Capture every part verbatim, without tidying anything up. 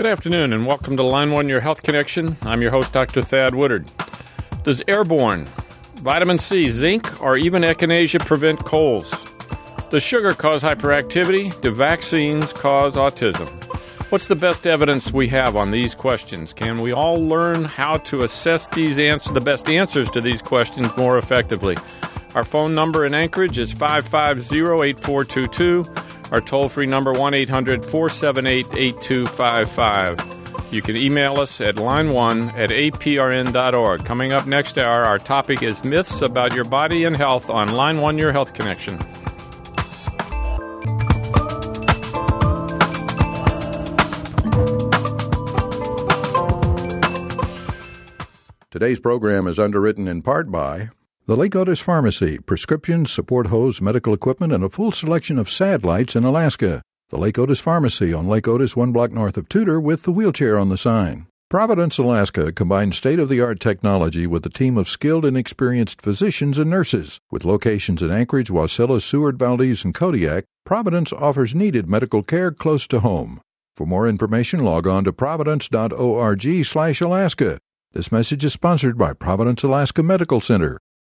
Good afternoon, and welcome to Line One, Your Health Connection. I'm your host, Doctor Thad Woodard. Does airborne, vitamin C, zinc, or even echinacea prevent colds? Does sugar cause hyperactivity? Do vaccines cause autism? What's the best evidence we have on these questions? Can we all learn how to assess these answers, the best answers to these questions more effectively? Our phone number in Anchorage is five five zero, eight four two two. Our toll-free number, one eight hundred, four seven eight, eight two five five. You can email us at line one at a p r n dot org. Coming up next hour, our topic is myths about your body and health on Line one, Your Health Connection. Today's program is underwritten in part by the Lake Otis Pharmacy, prescriptions, support hose, medical equipment, and a full selection of S A D lights in Alaska. The Lake Otis Pharmacy on Lake Otis, one block north of Tudor, with the wheelchair on the sign. Providence, Alaska combines state-of-the-art technology with a team of skilled and experienced physicians and nurses. With locations in Anchorage, Wasilla, Seward, Valdez, and Kodiak, Providence offers needed medical care close to home. For more information, log on to providence dot org slash Alaska. This message is sponsored by Providence, Alaska Medical Center.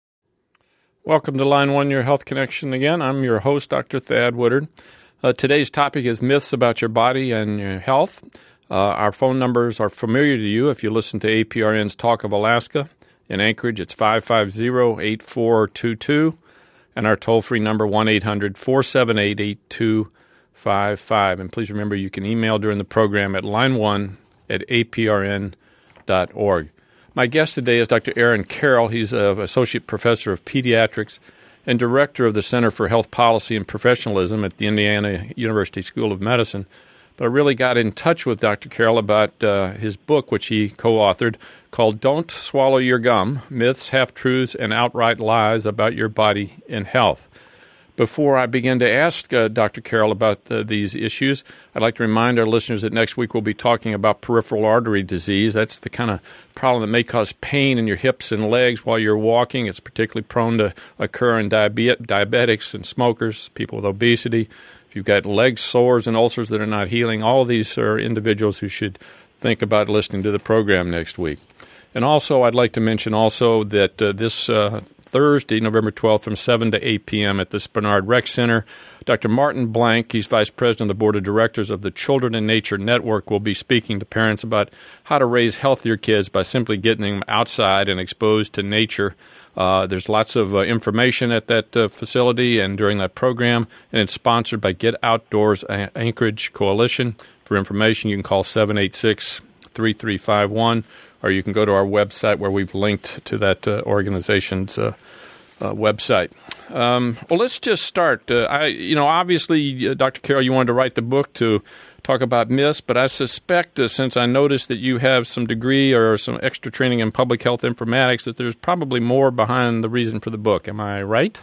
Welcome to Line one, Your Health Connection again. I'm your host, Doctor Thad Woodard. Uh, today's topic is myths about your body and your health. Uh, our phone numbers are familiar to you if you listen to A P R N's Talk of Alaska. In Anchorage, it's five five zero, eight four two two, and our toll-free number, one eight hundred, four seven eight, eight two five five. And please remember, you can email during the program at line one at a p r n dot org. My guest today is Doctor Aaron Carroll. He's an associate professor of pediatrics and director of the Center for Health Policy and Professionalism at the Indiana University School of Medicine. But I really got in touch with Doctor Carroll about uh, his book, which he co-authored, called Don't Swallow Your Gum, Myths, Half-Truths, and Outright Lies About Your Body and Health. Before I begin to ask uh, Doctor Carroll about uh, these issues, I'd like to remind our listeners that next week we'll be talking about peripheral artery disease. That's the kind of problem that may cause pain in your hips and legs while you're walking. It's particularly prone to occur in diabe- diabetics and smokers, people with obesity. If you've got leg sores and ulcers that are not healing, all of these are individuals who should think about listening to the program next week. And also, I'd like to mention also that uh, this uh, Thursday, November twelfth, from seven to eight p.m. at the Spenard Rec Center, Doctor Martin Blank, he's Vice President of the Board of Directors of the Children in Nature Network, will be speaking to parents about how to raise healthier kids by simply getting them outside and exposed to nature. Uh, there's lots of uh, information at that uh, facility and during that program, and it's sponsored by Get Outdoors Anchorage Coalition. For information, you can call seven eight six, three three five one, or you can go to our website where we've linked to that uh, organization's uh, uh, website. Um, well, let's just start. Uh, I, you know, obviously, uh, Doctor Carroll, you wanted to write the book to talk about myths, but I suspect, uh, since I noticed that you have some degree or some extra training in public health informatics, that there's probably more behind the reason for the book. Am I right?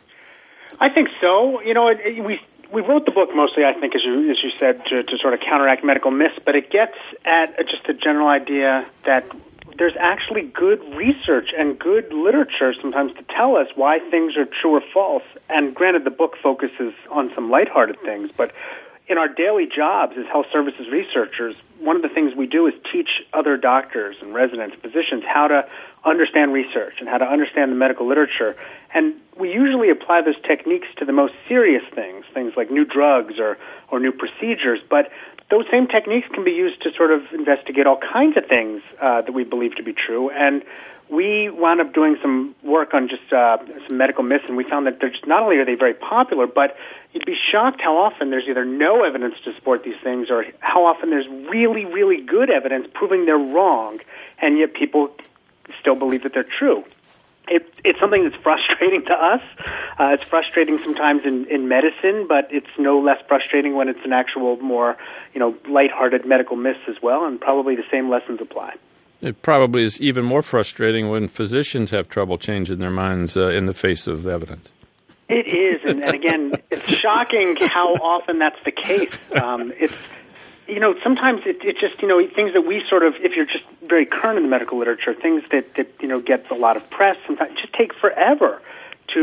I think so. You know, it, it, we we wrote the book mostly, I think, as you as you said, to, to sort of counteract medical myths, but it gets at just a general idea that there's actually good research and good literature sometimes to tell us why things are true or false. And granted, the book focuses on some lighthearted things, but in our daily jobs as health services researchers, one of the things we do is teach other doctors and residents, physicians, how to understand research and how to understand the medical literature. And we usually apply those techniques to the most serious things, things like new drugs or, or new procedures. But those same techniques can be used to sort of investigate all kinds of things uh, that we believe to be true. And we wound up doing some work on just uh, some medical myths, and we found that they're just, not only are they very popular, but you'd be shocked how often there's either no evidence to support these things or how often there's really, really good evidence proving they're wrong, and yet people still believe that they're true. It, it's something that's frustrating to us. Uh, it's frustrating sometimes in, in medicine, but it's no less frustrating when it's an actual more, you know, lighthearted medical myths as well, and probably the same lessons apply. It probably is even more frustrating when physicians have trouble changing their minds uh, in the face of evidence. It is, and, and again, it's shocking how often that's the case. Um, it's, you know, sometimes it, it just, you know, things that we sort of, if you're just very current in the medical literature, things that, that you know, get a lot of press, sometimes just take forever to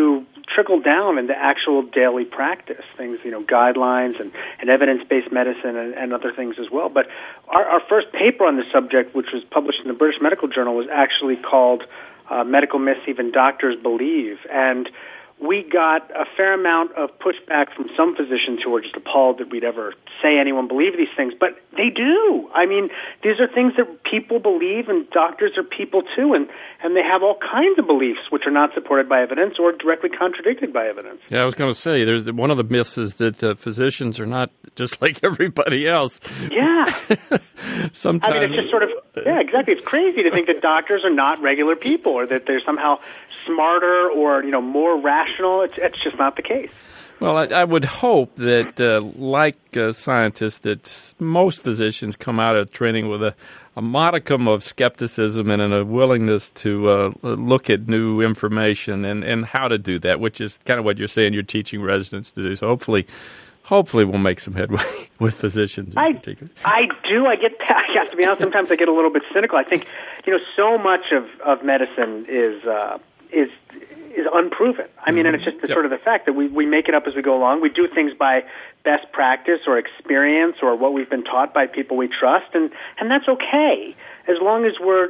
trickle down into actual daily practice, things, you know, guidelines and, and evidence-based medicine and, and other things as well. But our, our first paper on the subject, which was published in the British Medical Journal, was actually called uh, Medical Myths Even Doctors Believe. And we got a fair amount of pushback from some physicians who were just appalled that we'd ever say anyone believe these things, but they do. I mean, these are things that people believe, and doctors are people too, and, and they have all kinds of beliefs which are not supported by evidence or directly contradicted by evidence. Yeah, I was going to say, there's one of the myths is that uh, physicians are not just like everybody else. Yeah. Sometimes, I mean, it's just sort of, yeah, exactly. It's crazy to think that doctors are not regular people or that they're somehow smarter or, you know, more rational. It's, it's just not the case. Well, I, I would hope that, uh, like uh, scientists, that most physicians come out of training with a, a modicum of skepticism and a willingness to uh, look at new information and, and how to do that, which is kind of what you're saying you're teaching residents to do. So hopefully, hopefully we'll make some headway with physicians in I, particular. I do. I get, I have to be honest, sometimes I get a little bit cynical. I think, you know, so much of, of medicine is uh, is is unproven. I mean, and it's just the, yep. sort of the fact that we, we make it up as we go along. We do things by best practice or experience or what we've been taught by people we trust, and, and that's okay as long as we're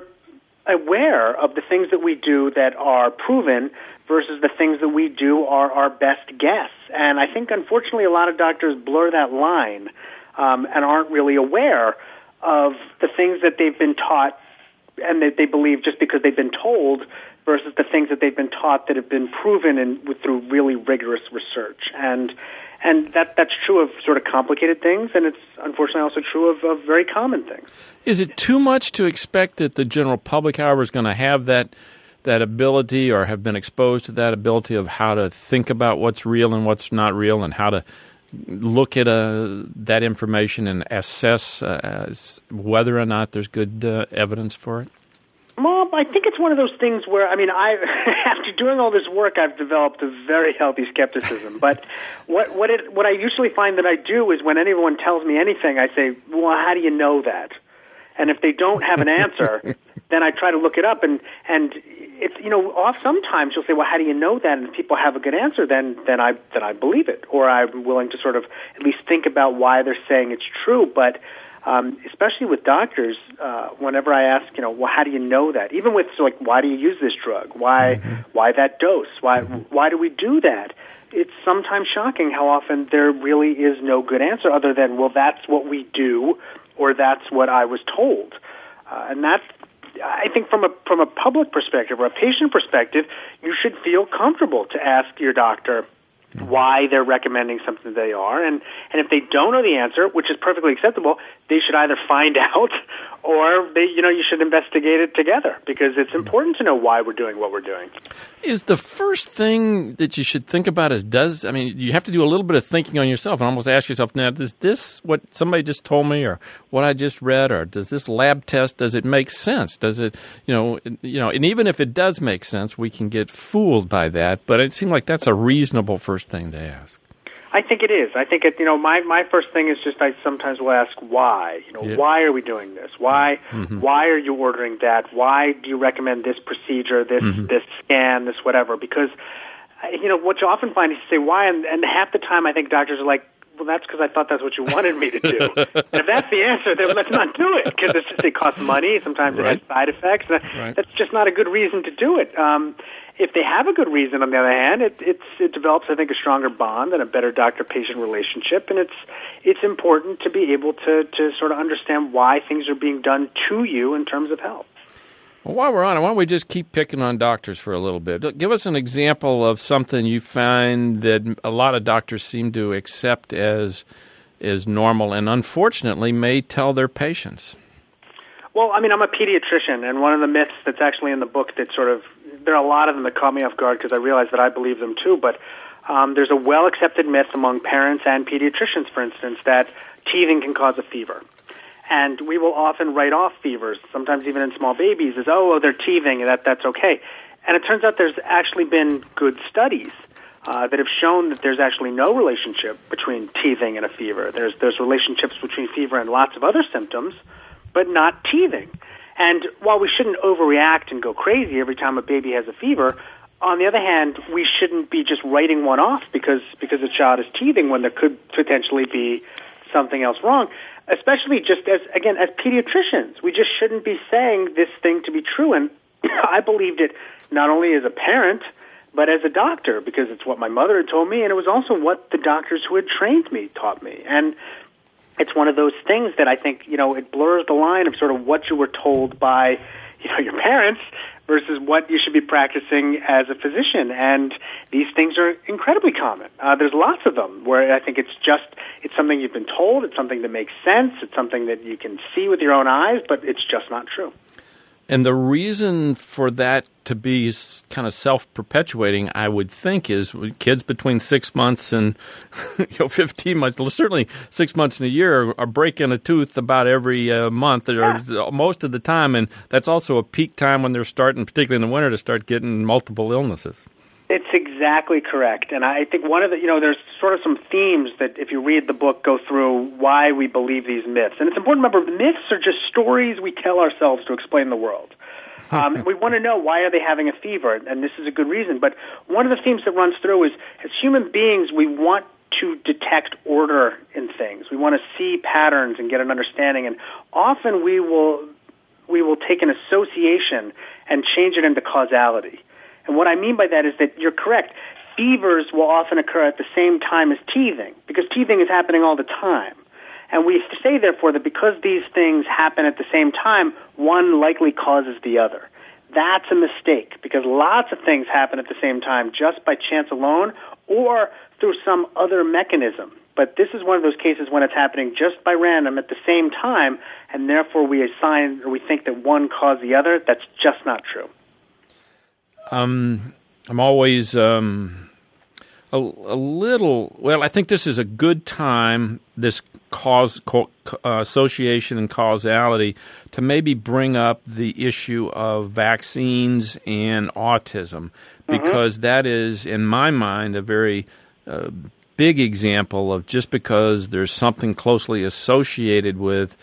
aware of the things that we do that are proven versus the things that we do are our best guess. And I think, unfortunately, a lot of doctors blur that line um, and aren't really aware of the things that they've been taught and that they believe just because they've been told versus the things that they've been taught that have been proven in, through really rigorous research. And and that that's true of sort of complicated things, and it's unfortunately also true of, of very common things. Is it too much to expect that the general public, however, is going to have that that ability or have been exposed to that ability of how to think about what's real and what's not real and how to look at uh, that information and assess uh, whether or not there's good uh, evidence for it? Well, I think it's one of those things where, I mean, I after doing all this work, I've developed a very healthy skepticism. But what what it what I usually find that I do is when anyone tells me anything, I say, well, how do you know that? And if they don't have an answer, then I try to look it up. And, and it's, you know, off sometimes you'll say, well, how do you know that? And if people have a good answer, then, then I then I believe it. Or I'm willing to sort of at least think about why they're saying it's true. But Um, especially with doctors, uh, whenever I ask, you know, well, how do you know that? Even with, so like, why do you use this drug? Why, mm-hmm. why that dose? Why, mm-hmm. why do we do that? It's sometimes shocking how often there really is no good answer other than, well, that's what we do, or that's what I was told. Uh, and that's, I think, from a from a public perspective or a patient perspective, you should feel comfortable to ask your doctor why they're recommending something they are, and, and if they don't know the answer, which is perfectly acceptable, they should either find out or they, you know, you should investigate it together because it's important to know why we're doing what we're doing. Is the first thing that you should think about is does, I mean, you have to do a little bit of thinking on yourself and almost ask yourself, now, is this what somebody just told me or what I just read, or does this lab test, does it make sense? Does it, you know, you know, and even if it does make sense, we can get fooled by that, but it seems like that's a reasonable first thing to ask. I think it is. I think it, you know, my, my first thing is just I sometimes will ask why. You know, yeah. why are we doing this? Why mm-hmm. why are you ordering that? Why do you recommend this procedure, this mm-hmm. this scan, this whatever? Because you know what you often find is you say why, and, and half the time I think doctors are like, well, that's because I thought that's what you wanted me to do. And if that's the answer, then let's not do it because it's just, it costs money. Sometimes right. it has side effects. Right. That's just not a good reason to do it. Um, If they have a good reason, on the other hand, it, it's, it develops, I think, a stronger bond and a better doctor-patient relationship, and it's it's important to be able to, to sort of understand why things are being done to you in terms of health. Well, while we're on it, why don't we just keep picking on doctors for a little bit? Give us an example of something you find that a lot of doctors seem to accept as, as normal and, unfortunately, may tell their patients. Well, I mean, I'm a pediatrician, and one of the myths that's actually in the book that sort of, there are a lot of them that caught me off guard because I realized that I believe them too, but um, there's a well-accepted myth among parents and pediatricians, for instance, that teething can cause a fever. And we will often write off fevers, sometimes even in small babies, as, oh, well, they're teething, and that, that's okay. And it turns out there's actually been good studies uh, that have shown that there's actually no relationship between teething and a fever. There's, there's relationships between fever and lots of other symptoms, but not teething. And while we shouldn't overreact and go crazy every time a baby has a fever, on the other hand, we shouldn't be just writing one off because because a child is teething when there could potentially be something else wrong. Especially just as, again, as pediatricians, we just shouldn't be saying this thing to be true. And I believed it not only as a parent, but as a doctor, because it's what my mother had told me, and it was also what the doctors who had trained me taught me. And it's one of those things that I think, you know, it blurs the line of sort of what you were told by, you know, your parents versus what you should be practicing as a physician. And these things are incredibly common. Uh, there's lots of them where I think it's just, it's something you've been told, it's something that makes sense, it's something that you can see with your own eyes, but it's just not true. And the reason for that to be kind of self-perpetuating, I would think, is kids between six months and you know fifteen months, certainly six months in a year, are, are breaking a tooth about every uh, month or yeah. most of the time. And that's also a peak time when they're starting, particularly in the winter, to start getting multiple illnesses. It's exactly correct. And I think one of the, you know, there's sort of some themes that if you read the book go through why we believe these myths. And it's important to remember myths are just stories we tell ourselves to explain the world. Um, we want to know why are they having a fever, and this is a good reason. But one of the themes that runs through is as human beings, we want to detect order in things. We want to see patterns and get an understanding. And often we will we will take an association and change it into causality. And what I mean by that is that you're correct. Fevers will often occur at the same time as teething, because teething is happening all the time. And we say, therefore, that because these things happen at the same time, one likely causes the other. That's a mistake, because lots of things happen at the same time just by chance alone or through some other mechanism. But this is one of those cases when it's happening just by random at the same time, and therefore we assign or we think that one caused the other. That's just not true. Um, I'm always um, a, a little, well, I think this is a good time, this cause co- uh, association and causality, to maybe bring up the issue of vaccines and autism, because mm-hmm. that is, in my mind, a very uh, big example of just because there's something closely associated with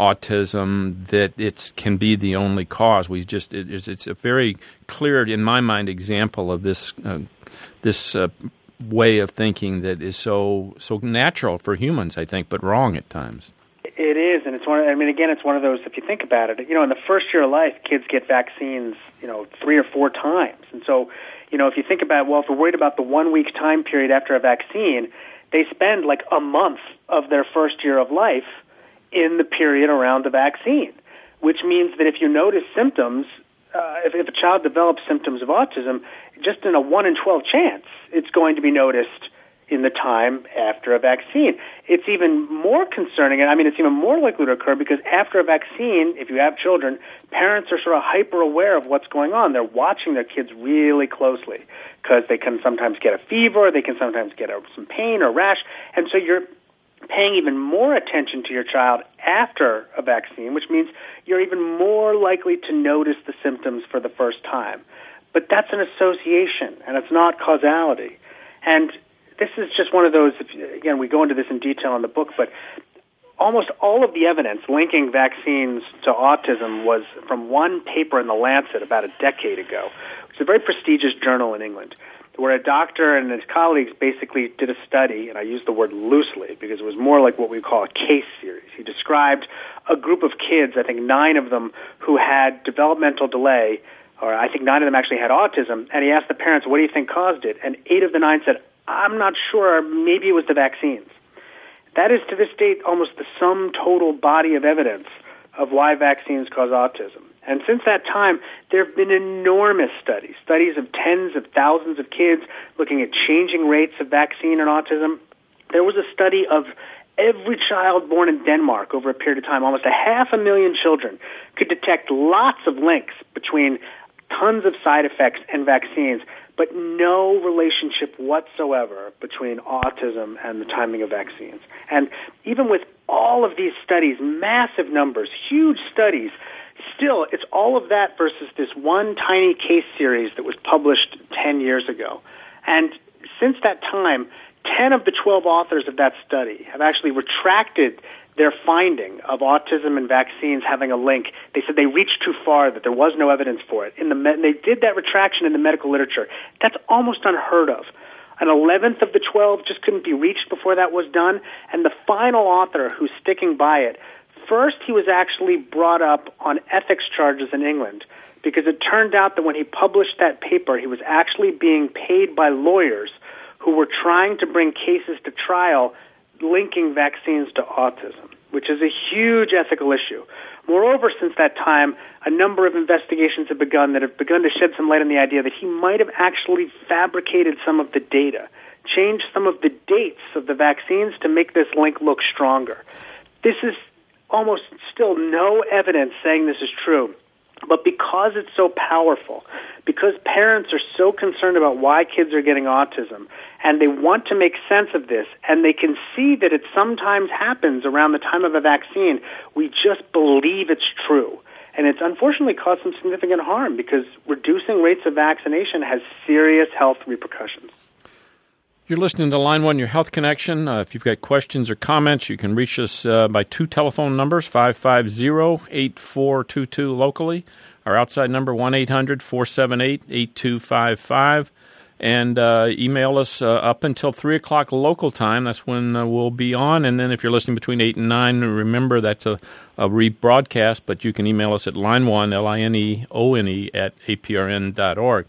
autism that it can be the only cause. We just it is, it's a very clear, in my mind, example of this uh, this uh, way of thinking that is so so natural for humans, I think, but wrong at times. It is, and it's one. Of, I mean, again, it's one of those. If you think about it, you know, in the first year of life, kids get vaccines, you know, three or four times, and so, you know, if you think about, well, if we're worried about the one week time period after a vaccine, they spend like a month of their first year of life in the period around the vaccine, which means that if you notice symptoms, uh, if, if a child develops symptoms of autism, just in a one in twelve chance, it's going to be noticed in the time after a vaccine. It's even more concerning, and I mean, it's even more likely to occur because after a vaccine, if you have children, parents are sort of hyper aware of what's going on. They're watching their kids really closely because they can sometimes get a fever, they can sometimes get a, some pain or rash, and so you're paying even more attention to your child after a vaccine, which means you're even more likely to notice the symptoms for the first time. But that's an association, and it's not causality. And this is just one of those, again, we go into this in detail in the book, but almost all of the evidence linking vaccines to autism was from one paper in The Lancet about a decade ago. It's a very prestigious journal in England, where a doctor and his colleagues basically did a study, and I use the word loosely because it was more like what we call a case series. He described a group of kids, I think nine of them, who had developmental delay, or I think nine of them actually had autism, and he asked the parents, what do you think caused it? And eight of the nine said, I'm not sure, maybe it was the vaccines. That is, to this date, almost the sum total body of evidence of why vaccines cause autism. And since that time, there have been enormous studies, studies of tens of thousands of kids looking at changing rates of vaccine and autism. There was a study of every child born in Denmark over a period of time. Almost a half a million children could detect lots of links between tons of side effects and vaccines, but no relationship whatsoever between autism and the timing of vaccines. And even with all of these studies, massive numbers, huge studies, still, it's all of that versus this one tiny case series that was published ten years ago. And since that time, ten of the twelve authors of that study have actually retracted their finding of autism and vaccines having a link, they said they reached too far, that there was no evidence for it. In the me- they did that retraction in the medical literature. That's almost unheard of. An eleventh of the twelve just couldn't be reached before that was done. And the final author who's sticking by it, first he was actually brought up on ethics charges in England, because it turned out that when he published that paper, he was actually being paid by lawyers who were trying to bring cases to trial linking vaccines to autism, which is a huge ethical issue. Moreover, since that time, a number of investigations have begun that have begun to shed some light on the idea that he might have actually fabricated some of the data, changed some of the dates of the vaccines to make this link look stronger. This is almost still no evidence saying this is true. But because it's so powerful, because parents are so concerned about why kids are getting autism, and they want to make sense of this, and they can see that it sometimes happens around the time of a vaccine, we just believe it's true. And it's unfortunately caused some significant harm, because reducing rates of vaccination has serious health repercussions. You're listening to Line one, Your Health Connection. Uh, if you've got questions or comments, you can reach us uh, by two telephone numbers, five five zero, eight four two two locally. Our outside number, one eight hundred, four seven eight, eight two five five. And uh, email us uh, up until three o'clock local time. That's when uh, we'll be on. And then if you're listening between eight and nine, remember that's a, a rebroadcast, but you can email us at line one, L I N E O N E, at A P R N dot org.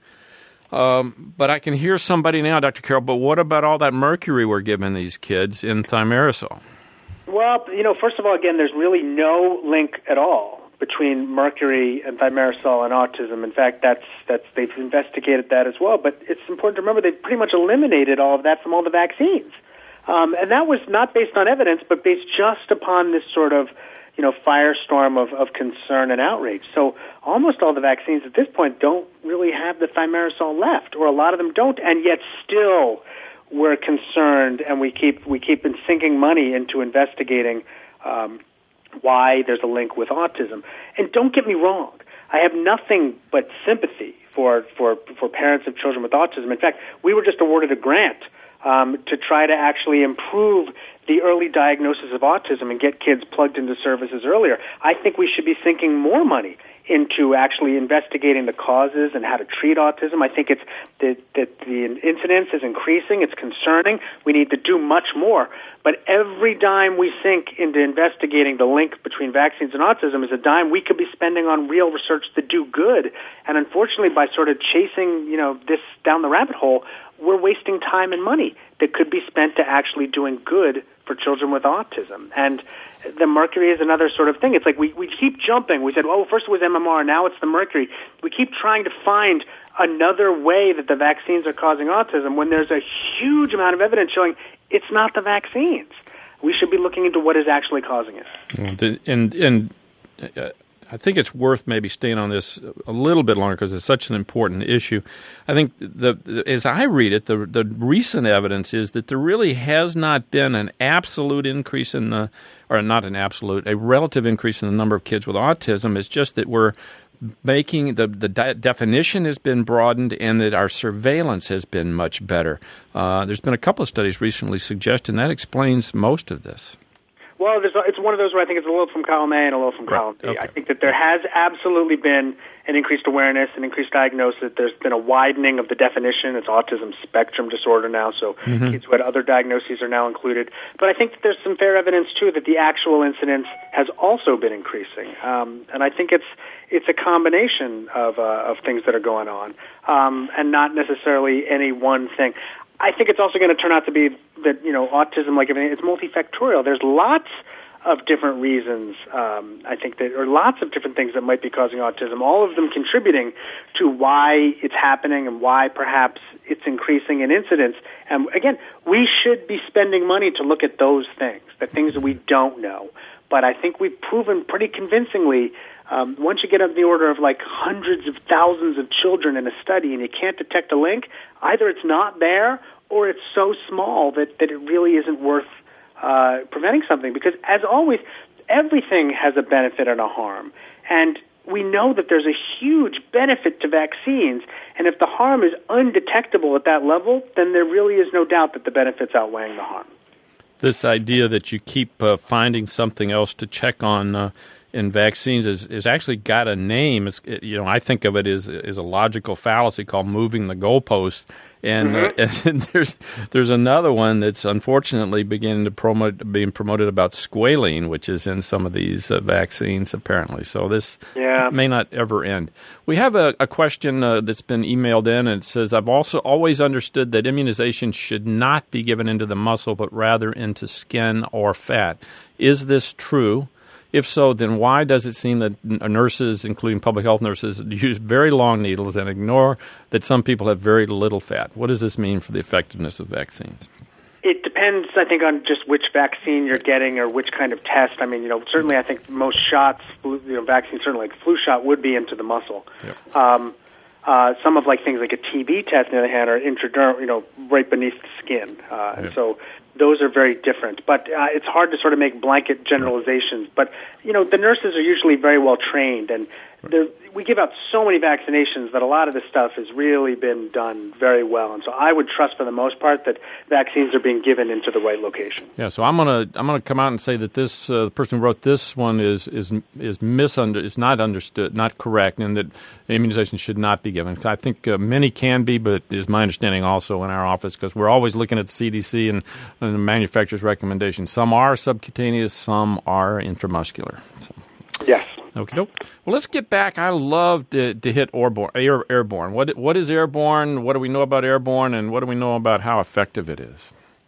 Um, but I can hear somebody now, Doctor Carroll, but what about all that mercury we're giving these kids in thimerosal? Well, you know, first of all, again, there's really no link at all between mercury and thimerosal and autism. In fact, that's that's they've investigated that as well. But it's important to remember they've pretty much eliminated all of that from all the vaccines. Um, and that was not based on evidence, but based just upon this sort of, you know, firestorm of, of concern and outrage. So almost all the vaccines at this point don't really have the thimerosal left, or a lot of them don't, and yet still we're concerned, and we keep we keep sinking money into investigating um, why there's a link with autism. And don't get me wrong, I have nothing but sympathy for for for parents of children with autism. In fact, we were just awarded a grant um, to try to actually improve the early diagnosis of autism and get kids plugged into services earlier. I think we should be sinking more money into actually investigating the causes and how to treat autism. I think it's that, that the incidence is increasing. It's concerning. We need to do much more. But every dime we sink into investigating the link between vaccines and autism is a dime we could be spending on real research to do good. And unfortunately, by sort of chasing, you know, this down the rabbit hole, we're wasting time and money that could be spent to actually doing good for children with autism. And the mercury is another sort of thing. It's like we, we keep jumping. We said, oh, first it was M M R, now it's the mercury. We keep trying to find another way that the vaccines are causing autism when there's a huge amount of evidence showing it's not the vaccines. We should be looking into what is actually causing it. And, and uh, I think it's worth maybe staying on this a little bit longer because it's such an important issue. I think the, the as I read it, the the recent evidence is that there really has not been an absolute increase in the, or not an absolute, a relative increase in the number of kids with autism. It's just that we're making the the de- definition has been broadened and that our surveillance has been much better. Uh, there's been a couple of studies recently suggesting that explains most of this. Well, there's, it's one of those where I think it's a little from column A and a little from column B. Okay. I think that there has absolutely been an increased awareness, an increased diagnosis. There's been a widening of the definition. It's autism spectrum disorder now, so mm-hmm. kids who had other diagnoses are now included. But I think that there's some fair evidence, too, that the actual incidence has also been increasing. Um, and I think it's it's a combination of, uh, of things that are going on, um, and not necessarily any one thing. I think it's also going to turn out to be that, you know, autism, like everything, it's multifactorial. There's lots of different reasons, um, I think, that, or lots of different things that might be causing autism, all of them contributing to why it's happening and why perhaps it's increasing in incidence. And again, we should be spending money to look at those things, the things that we don't know. But I think we've proven pretty convincingly, um, once you get up the order of like hundreds of thousands of children in a study and you can't detect a link, either it's not there or it's so small that, that it really isn't worth uh, preventing something. Because as always, everything has a benefit and a harm. And we know that there's a huge benefit to vaccines. And if the harm is undetectable at that level, then there really is no doubt that the benefit's outweighing the harm. this idea that you keep uh, finding something else to check on uh, in vaccines is, is actually got a name. It's, it, you know, I think of it as, as a logical fallacy called moving the goalpost. And, mm-hmm. uh, and there's there's another one that's unfortunately beginning to promote being promoted about squalene, which is in some of these uh, vaccines apparently. So this yeah. may not ever end. We have a, a question uh, that's been emailed in, and it says, "I've also always understood that immunization should not be given into the muscle, but rather into skin or fat. Is this true? If so, then why does it seem that nurses, including public health nurses, use very long needles and ignore that some people have very little fat? What does this mean for the effectiveness of vaccines?" It depends, I think, on just which vaccine you're getting or which kind of test. I mean, you know, certainly I think most shots, you know, vaccines, certainly like flu shot, would be into the muscle. Yep. Um, uh, some of like things like a T B test, on the other hand, are intradermal, you know, right beneath the skin. Uh, yep. And so those are very different. But uh, it's hard to sort of make blanket generalizations. But, you know, the nurses are usually very well trained, and we give out so many vaccinations that a lot of this stuff has really been done very well. And so I would trust for the most part that vaccines are being given into the right location. Yeah, so I'm going to I'm going to come out and say that this uh, the person who wrote this one is is is misunder is not understood, not correct, and that immunization should not be given. I think uh, many can be, but it is my understanding also in our office, because we're always looking at the C D C and, and the manufacturer's recommendations. Some are subcutaneous, some are intramuscular. So. Yes. Okay, doke. Well, let's get back. I love to, to hit airborne, air, airborne. What what is airborne? What do we know about airborne, and what do we know about how effective it is?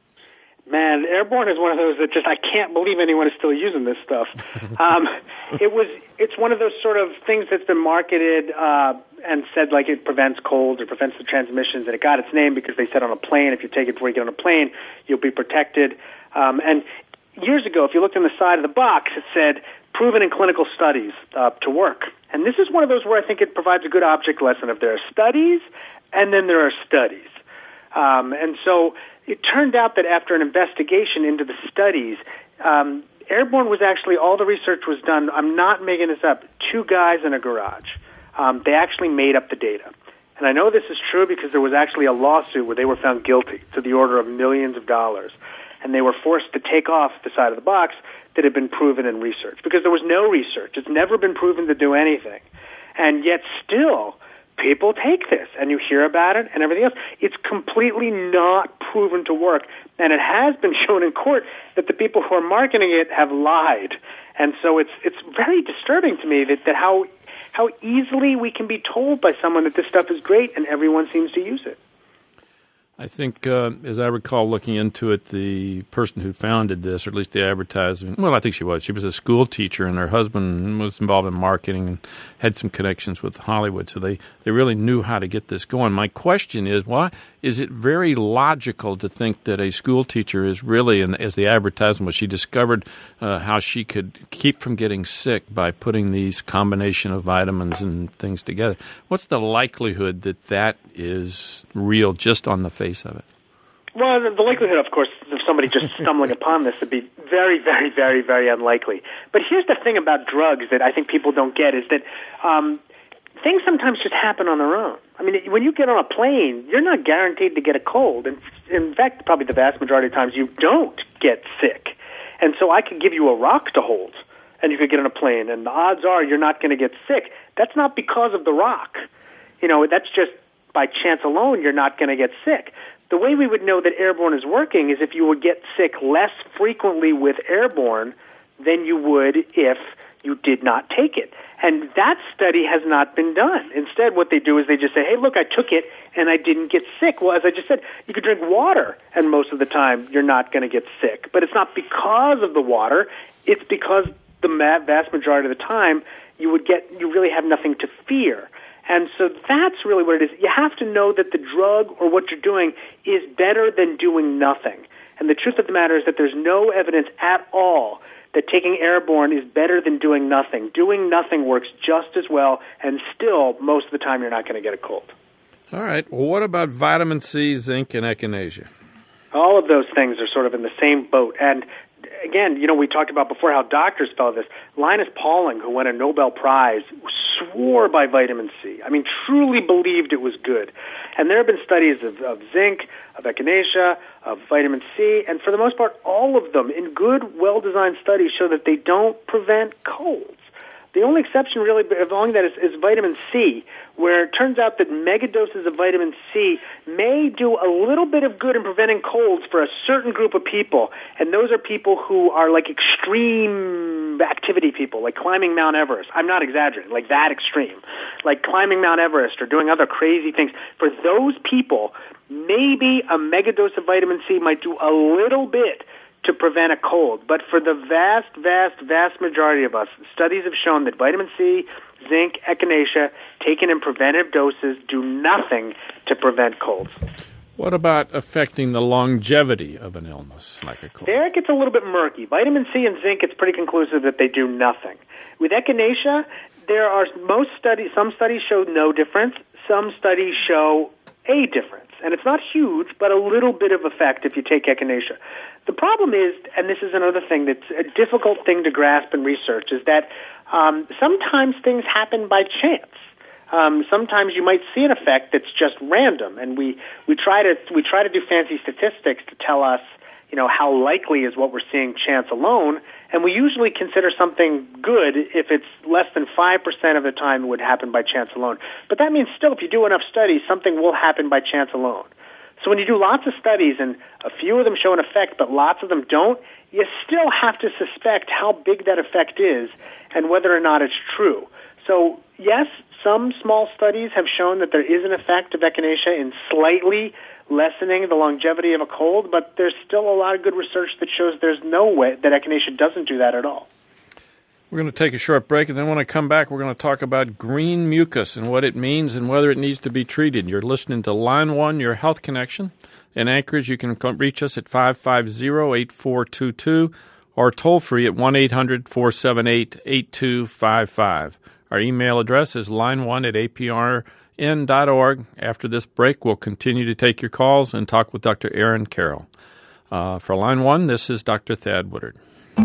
Man, airborne is one of those that just I can't believe anyone is still using this stuff. um, it was it's one of those sort of things that's been marketed uh, and said like it prevents colds or prevents the transmissions, and it got its name because they said on a plane, if you take it before you get on a plane, you'll be protected. Um, and years ago, if you looked on the side of the box, it said proven in clinical studies uh, to work. And this is one of those where I think it provides a good object lesson of there are studies and then there are studies. Um, and so it turned out that after an investigation into the studies, um, airborne was actually, all the research was done, I'm not making this up, two guys in a garage. Um, they actually made up the data. And I know this is true because there was actually a lawsuit where they were found guilty to the order of millions of dollars. And they were forced to take off the side of the box that had been proven in research, because there was no research. It's never been proven to do anything. And yet still, people take this, and you hear about it and everything else. It's completely not proven to work, and it has been shown in court that the people who are marketing it have lied. And so it's it's very disturbing to me that, that how how easily we can be told by someone that this stuff is great, and everyone seems to use it. I think, uh, as I recall looking into it, the person who founded this, or at least the advertising, well, I think she was. She was a school teacher, and her husband was involved in marketing and had some connections with Hollywood, so they, they really knew how to get this going. My question is, why is it very logical to think that a school teacher is really, and as the advertisement was, she discovered uh, how she could keep from getting sick by putting these combination of vitamins and things together. What's the likelihood that that is real just on the face of it? Well, the, the likelihood, of course, of somebody just stumbling upon this would be very, very, very, very unlikely. But here's the thing about drugs that I think people don't get is that um, things sometimes just happen on their own. I mean, when you get on a plane, you're not guaranteed to get a cold. And in fact, probably the vast majority of times you don't get sick. And so I could give you a rock to hold, and you could get on a plane, and the odds are you're not going to get sick. That's not because of the rock. You know, that's just by chance alone you're not going to get sick. The way we would know that airborne is working is if you would get sick less frequently with airborne than you would if you did not take it. And that study has not been done. Instead, what they do is they just say, hey, look, I took it and I didn't get sick. Well, as I just said, you could drink water, and most of the time you're not going to get sick. But it's not because of the water. It's because the vast majority of the time you would get, you really have nothing to fear. And so that's really what it is. You have to know that the drug or what you're doing is better than doing nothing. And the truth of the matter is that there's no evidence at all that taking airborne is better than doing nothing. Doing nothing works just as well, and still, most of the time, you're not going to get a cold. All right. Well, what about vitamin C, zinc, and echinacea? All of those things are sort of in the same boat. And again, you know, we talked about before how doctors spell this. Linus Pauling, who won a Nobel Prize, swore by vitamin C. I mean, truly believed it was good. And there have been studies of, of zinc, of echinacea, of vitamin C, and for the most part, all of them, in good, well-designed studies, show that they don't prevent colds. The only exception really among that is, is vitamin C, where it turns out that megadoses of vitamin C may do a little bit of good in preventing colds for a certain group of people, and those are people who are like extreme activity people, like climbing Mount Everest. I'm not exaggerating, like that extreme. Like climbing Mount Everest or doing other crazy things. For those people, maybe a megadose of vitamin C might do a little bit to prevent a cold. But for the vast, vast, vast majority of us, studies have shown that vitamin C, zinc, echinacea, taken in preventive doses, do nothing to prevent colds. What about affecting the longevity of an illness like a cold? There it gets a little bit murky. Vitamin C and zinc, it's pretty conclusive that they do nothing. With echinacea, there are most studies, some studies show no difference, some studies show a difference. And it's not huge, but a little bit of effect if you take echinacea. The problem is, and this is another thing that's a difficult thing to grasp in research, is that um, sometimes things happen by chance. Um, sometimes you might see an effect that's just random, and we, we try to we try to do fancy statistics to tell us, you know, how likely is what we're seeing chance alone, and we usually consider something good if it's less than five percent of the time it would happen by chance alone. But that means still, if you do enough studies, something will happen by chance alone. So when you do lots of studies and a few of them show an effect, but lots of them don't, you still have to suspect how big that effect is and whether or not it's true. So yes, some small studies have shown that there is an effect of echinacea in slightly lessening the longevity of a cold, but there's still a lot of good research that shows there's no way that echinacea doesn't do that at all. We're going to take a short break, and then when I come back, we're going to talk about green mucus and what it means and whether it needs to be treated. You're listening to Line one, Your Health Connection. In Anchorage, you can reach us at five five zero, eight four two two or toll-free at one eight hundred, four seven eight, eight two five five. Our email address is line one at a p r n dot org. After this break, we'll continue to take your calls and talk with Doctor Aaron Carroll. Uh, for Line one, this is Doctor Thad Woodard.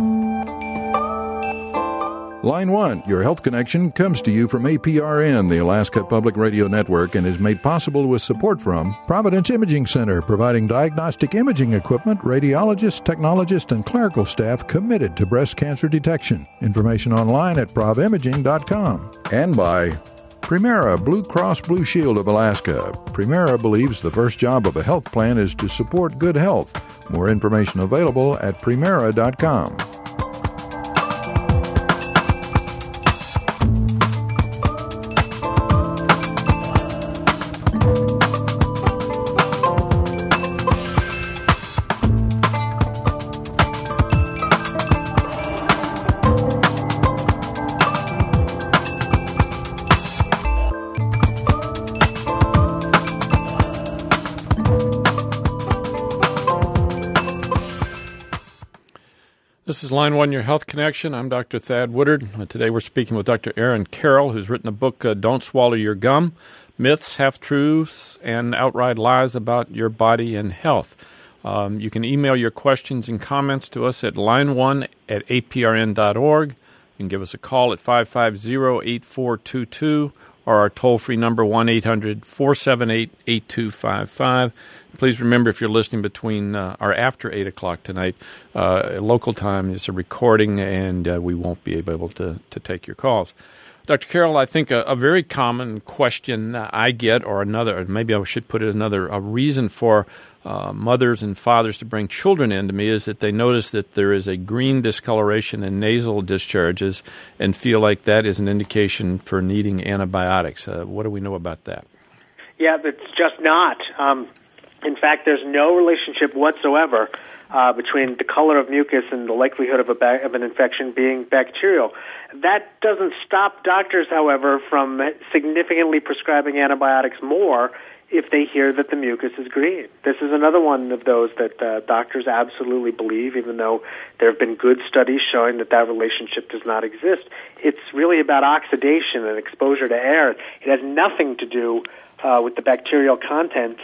Line one, Your Health Connection, comes to you from A P R N, the Alaska Public Radio Network, and is made possible with support from Providence Imaging Center, providing diagnostic imaging equipment, radiologists, technologists, and clerical staff committed to breast cancer detection. Information online at prov imaging dot com. And by Premera Blue Cross Blue Shield of Alaska. Premera believes the first job of a health plan is to support good health. More information available at premera dot com. This is Line one, Your Health Connection. I'm Doctor Thad Woodard. Uh, today we're speaking with Doctor Aaron Carroll, who's written a book, uh, Don't Swallow Your Gum, Myths, Half-Truths, and Outright Lies About Your Body and Health. Um, you can email your questions and comments to us at line one at a p r n dot org. You can give us a call at five five zero, eight four two two or our toll-free number one eight hundred, four seven eight, eight two five five. Please remember, if you're listening between uh, or after eight o'clock tonight, uh, local time is a recording, and uh, we won't be able to, to take your calls. Doctor Carroll, I think a, a very common question I get, or another, or maybe I should put it another, a reason for uh, mothers and fathers to bring children in to me is that they notice that there is a green discoloration in nasal discharges and feel like that is an indication for needing antibiotics. Uh, what do we know about that? Yeah, it's just not. Um, in fact, there's no relationship whatsoever uh, between the color of mucus and the likelihood of, a ba- of an infection being bacterial. That doesn't stop doctors, however, from significantly prescribing antibiotics more if they hear that the mucus is green. This is another one of those that uh, doctors absolutely believe, even though there have been good studies showing that that relationship does not exist. It's really about oxidation and exposure to air. It has nothing to do uh, with the bacterial content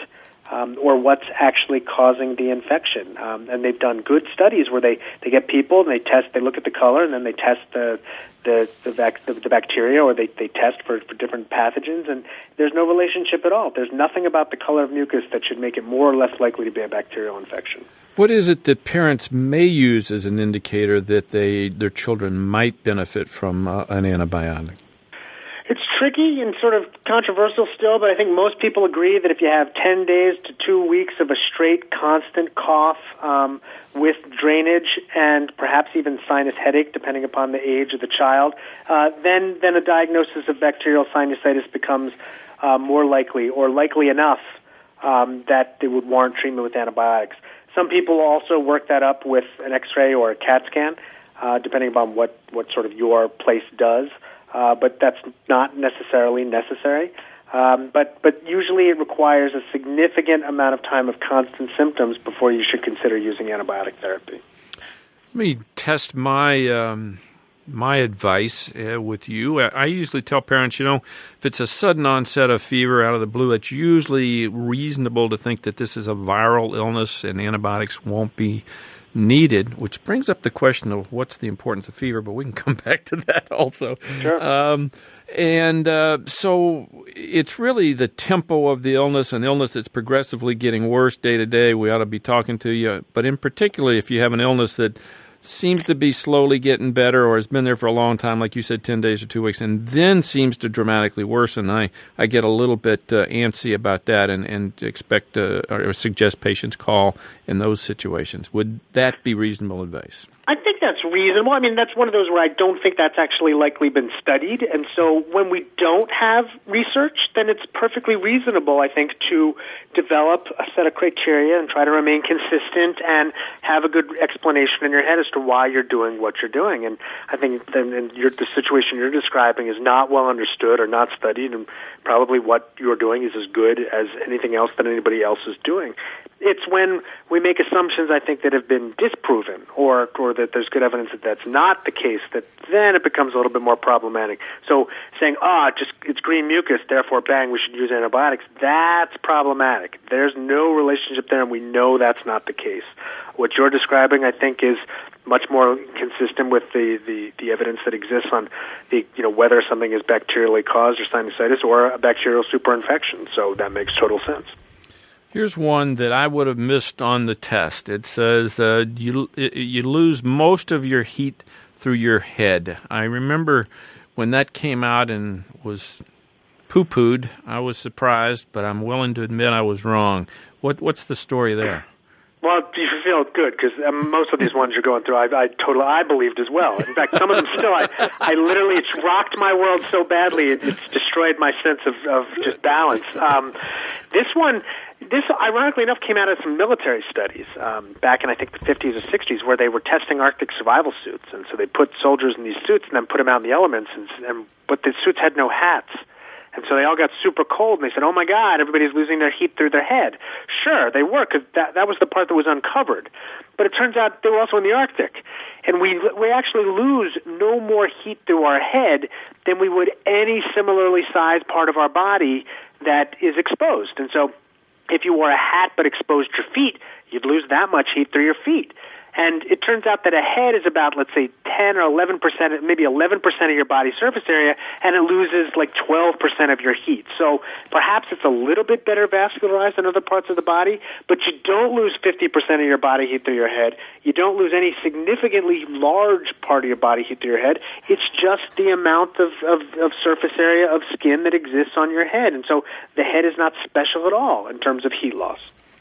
um, or what's actually causing the infection. Um, and they've done good studies where they, they get people and they test, they look at the color and then they test the the the, vac- the, the bacteria, or they, they test for, for different pathogens, and there's no relationship at all. There's nothing about the color of mucus that should make it more or less likely to be a bacterial infection. What is it that parents may use as an indicator that they their children might benefit from uh, an antibiotic? It's tricky and sort of controversial still, but I think most people agree that if you have ten days to two weeks of a straight, constant cough um, with drainage and perhaps even sinus headache, depending upon the age of the child, uh, then, then a diagnosis of bacterial sinusitis becomes uh, more likely, or likely enough um, that they would warrant treatment with antibiotics. Some people also work that up with an X-ray or a CAT scan, uh, depending upon what, what sort of your place does. Uh, but that's not necessarily necessary. Um, but but usually it requires a significant amount of time of constant symptoms before you should consider using antibiotic therapy. Let me test my um, my advice uh, with you. I, I usually tell parents, you know, if it's a sudden onset of fever out of the blue, it's usually reasonable to think that this is a viral illness and antibiotics won't be needed, which brings up the question of what's the importance of fever, but we can come back to that also. Sure. Um, and uh, so it's really the tempo of the illness, an illness that's progressively getting worse day to day. We ought to be talking to you. But in particular, if you have an illness that seems to be slowly getting better or has been there for a long time, like you said, ten days or two weeks, and then seems to dramatically worsen, I, I get a little bit uh, antsy about that and, and expect uh, or suggest patients call in those situations. Would that be reasonable advice? I think that's reasonable. I mean, that's one of those where I don't think that's actually likely been studied. And so when we don't have research, then it's perfectly reasonable, I think, to develop a set of criteria and try to remain consistent and have a good explanation in your head as to why you're doing what you're doing. And I think then and your, the situation you're describing is not well understood or not studied, and probably what you're doing is as good as anything else that anybody else is doing. It's when we make assumptions, I think, that have been disproven or or that there's good evidence that that's not the case, that then it becomes a little bit more problematic. So saying, ah, oh, just it's green mucus, therefore, bang, we should use antibiotics, that's problematic. There's no relationship there, and we know that's not the case. What you're describing, I think, is much more consistent with the, the, the evidence that exists on the you know whether something is bacterially caused or sinusitis or a bacterial superinfection. So that makes total sense. Here's one that I would have missed on the test. It says uh, you you lose most of your heat through your head. I remember when that came out and was poo-pooed, I was surprised, but I'm willing to admit I was wrong. What What's the story there? Well, you feel good because um, most of these ones you're going through, I, I totally, I believed as well. In fact, some of them still, I, I literally, it's rocked my world so badly, it, it's destroyed my sense of, of just balance. Um, this one, this ironically enough came out of some military studies um, back in I think the fifties or sixties, where they were testing Arctic survival suits, and so they put soldiers in these suits and then put them out in the elements, and, and but the suits had no hats. And so they all got super cold, and they said, oh, my God, everybody's losing their heat through their head. Sure, they were, because that, that was the part that was uncovered. But it turns out they were also in the Arctic. And we we actually lose no more heat through our head than we would any similarly sized part of our body that is exposed. And so if you wore a hat but exposed your feet, you'd lose that much heat through your feet. And it turns out that a head is about, let's say, ten or eleven percent, maybe eleven percent of your body surface area, and it loses like twelve percent of your heat. So perhaps it's a little bit better vascularized than other parts of the body, but you don't lose fifty percent of your body heat through your head. You don't lose any significantly large part of your body heat through your head. It's just the amount of, of, of surface area of skin that exists on your head. And so the head is not special at all in terms of heat loss.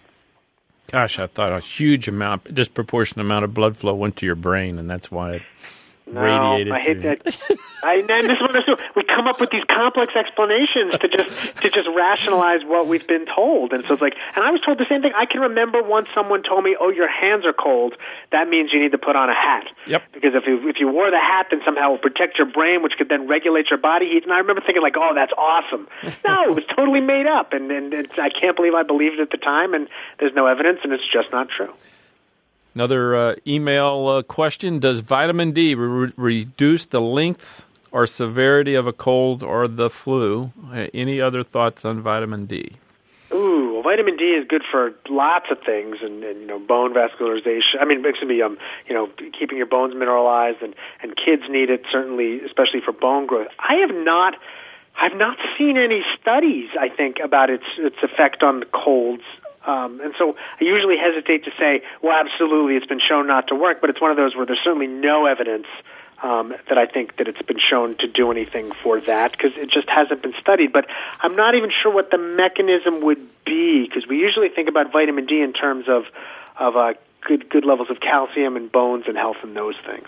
Gosh, I thought a huge amount, disproportionate amount of blood flow went to your brain, and that's why it no, radiated. I hate to that. I, and this is what I do. We come up with these complex explanations to just to just rationalize what we've been told, and so it's like. And I was told the same thing. I can remember once someone told me, "Oh, your hands are cold. That means you need to put on a hat." Yep. Because if you if you wore the hat, then somehow it will protect your brain, which could then regulate your body heat. And I remember thinking, like, "Oh, that's awesome." No, it was totally made up, and and it's, I can't believe I believed it at the time. And there's no evidence, and it's just not true. Another uh, email uh, question: does vitamin D re- reduce the length or severity of a cold or the flu? Uh, any other thoughts on vitamin D? Ooh, well, vitamin D is good for lots of things, and, and you know, bone vascularization. I mean, excuse me, um, you know, keeping your bones mineralized, and, and kids need it certainly, especially for bone growth. I have not, I've not seen any studies, I think, about its its effect on the colds. Um, and so I usually hesitate to say, well, absolutely, it's been shown not to work, but it's one of those where there's certainly no evidence um, that I think that it's been shown to do anything for that, because it just hasn't been studied. But I'm not even sure what the mechanism would be, because we usually think about vitamin D in terms of, of uh, good, good levels of calcium and bones and health and those things.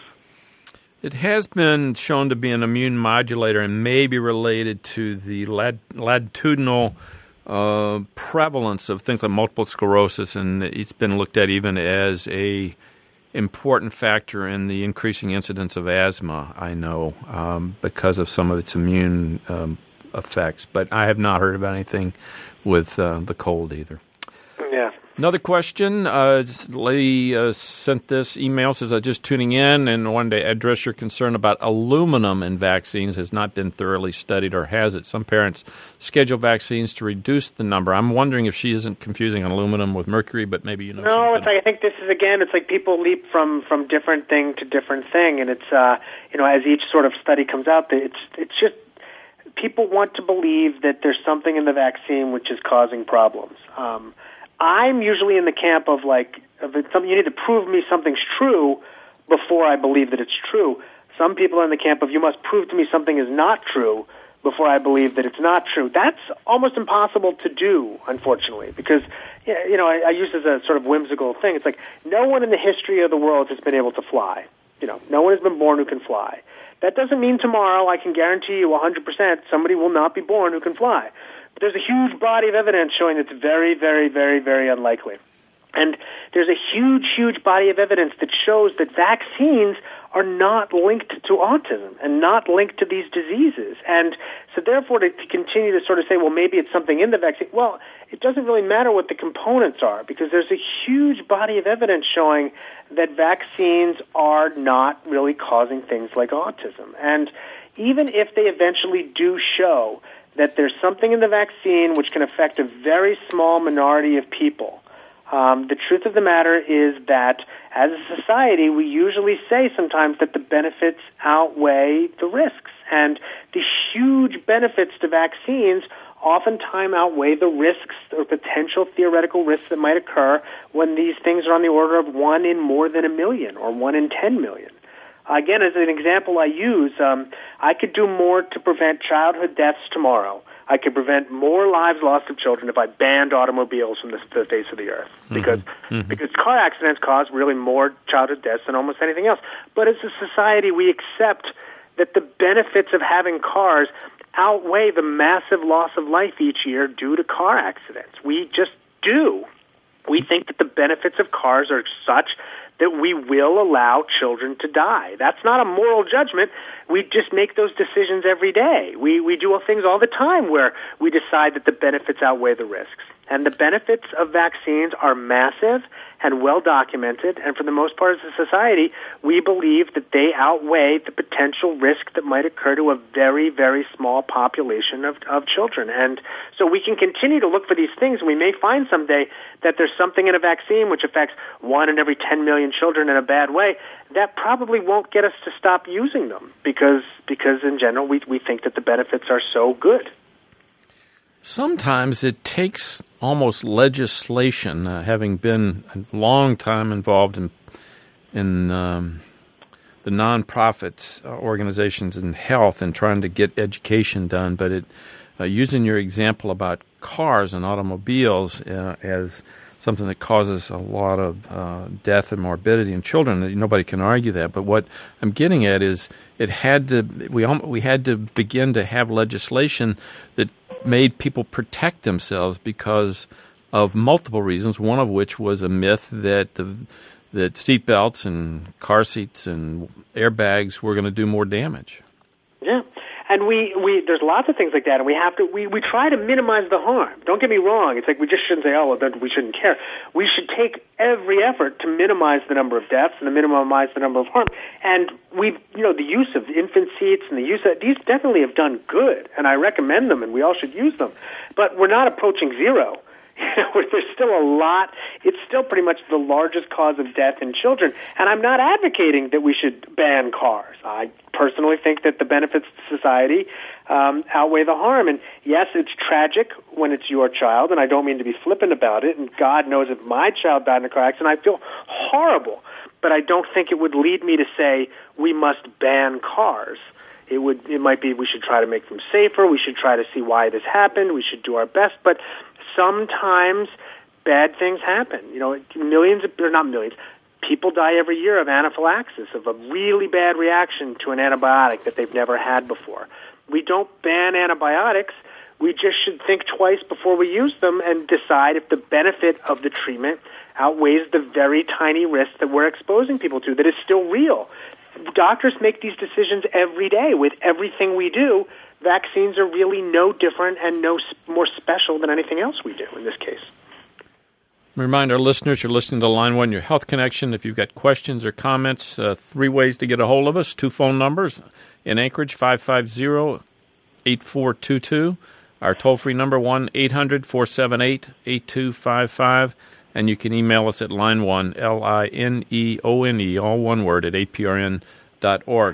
It has been shown to be an immune modulator and may be related to the lat- latitudinal Uh, prevalence of things like multiple sclerosis, and it's been looked at even as a important factor in the increasing incidence of asthma, I know, um, because of some of its immune um, effects. But I have not heard about anything with uh, the cold either. Yeah. Another question, uh, this lady uh, sent this email, says, I'm just tuning in and wanted to address your concern about aluminum in vaccines has not been thoroughly studied, or has it? Some parents schedule vaccines to reduce the number. I'm wondering if she isn't confusing aluminum with mercury, but maybe you know No, something. it's like, I think this is, again, it's like people leap from, from different thing to different thing, and it's, uh, you know, as each sort of study comes out, it's it's just people want to believe that there's something in the vaccine which is causing problems. Um I'm usually in the camp of like, of something, you need to prove me something's true before I believe that it's true. Some people are in the camp of, you must prove to me something is not true before I believe that it's not true. That's almost impossible to do, unfortunately, because, you know, I, I use this as a sort of whimsical thing. It's like, no one in the history of the world has been able to fly. You know, no one has been born who can fly. That doesn't mean tomorrow I can guarantee you one hundred percent somebody will not be born who can fly. There's a huge body of evidence showing it's very, very, very, very unlikely. And there's a huge, huge body of evidence that shows that vaccines are not linked to autism and not linked to these diseases. And so therefore to, to continue to sort of say, well, maybe it's something in the vaccine, well, it doesn't really matter what the components are, because there's a huge body of evidence showing that vaccines are not really causing things like autism. And even if they eventually do show that there's something in the vaccine which can affect a very small minority of people, Um, the truth of the matter is that as a society, we usually say sometimes that the benefits outweigh the risks. And the huge benefits to vaccines oftentimes outweigh the risks or potential theoretical risks that might occur when these things are on the order of one in more than a million or one in ten million. Again, as an example I use, um, I could do more to prevent childhood deaths tomorrow. I could prevent more lives lost of children if I banned automobiles from the, the face of the earth, because mm-hmm. because car accidents cause really more childhood deaths than almost anything else. But as a society, we accept that the benefits of having cars outweigh the massive loss of life each year due to car accidents. We just do. We think that the benefits of cars are such that we will allow children to die. That's not a moral judgment. We just make those decisions every day. We we do things all the time where we decide that the benefits outweigh the risks. And the benefits of vaccines are massive and well documented, and for the most part as a society, we believe that they outweigh the potential risk that might occur to a very, very small population of, of children. And so we can continue to look for these things, and we may find someday that there's something in a vaccine which affects one in every ten million children in a bad way. That probably won't get us to stop using them, because because in general we we think that the benefits are so good. Sometimes it takes almost legislation, uh, having been a long time involved in in um, the nonprofit organizations in health and trying to get education done. But it, uh, using your example about cars and automobiles uh, as something that causes a lot of uh, death and morbidity in children, nobody can argue that. But what I'm getting at is it had to we we had to begin to have legislation that made people protect themselves because of multiple reasons, one of which was a myth that the that seatbelts and car seats and airbags were going to do more damage. Yeah. And we, we there's lots of things like that, and we have to we, we try to minimize the harm. Don't get me wrong. It's like we just shouldn't say, oh, well, then we shouldn't care. We should take every effort to minimize the number of deaths and to minimize the number of harm. And we, you know, the use of infant seats and the use of these definitely have done good, and I recommend them, and we all should use them. But we're not approaching zero. There's still a lot. It's still pretty much the largest cause of death in children. And I'm not advocating that we should ban cars. I personally think that the benefits to society um, outweigh the harm. And yes, it's tragic when it's your child, and I don't mean to be flippant about it. And God knows if my child died in a car accident, I feel horrible. But I don't think it would lead me to say we must ban cars. It would. It might be we should try to make them safer. We should try to see why this happened. We should do our best. But sometimes bad things happen. You know, millions of, or not millions, people die every year of anaphylaxis, of a really bad reaction to an antibiotic that they've never had before. We don't ban antibiotics. We just should think twice before we use them and decide if the benefit of the treatment outweighs the very tiny risk that we're exposing people to that is still real. Doctors make these decisions every day with everything we do. Vaccines are really no different and no more special than anything else we do in this case. Remind our listeners you're listening to Line One, Your Health Connection. If you've got questions or comments, uh, three ways to get a hold of us. Two phone numbers in Anchorage, five five zero, eight four two two. Our toll-free number, one eight hundred four seven eight eight two five five. And you can email us at line one, L I N E O N E, all one word, at A P R N dot org.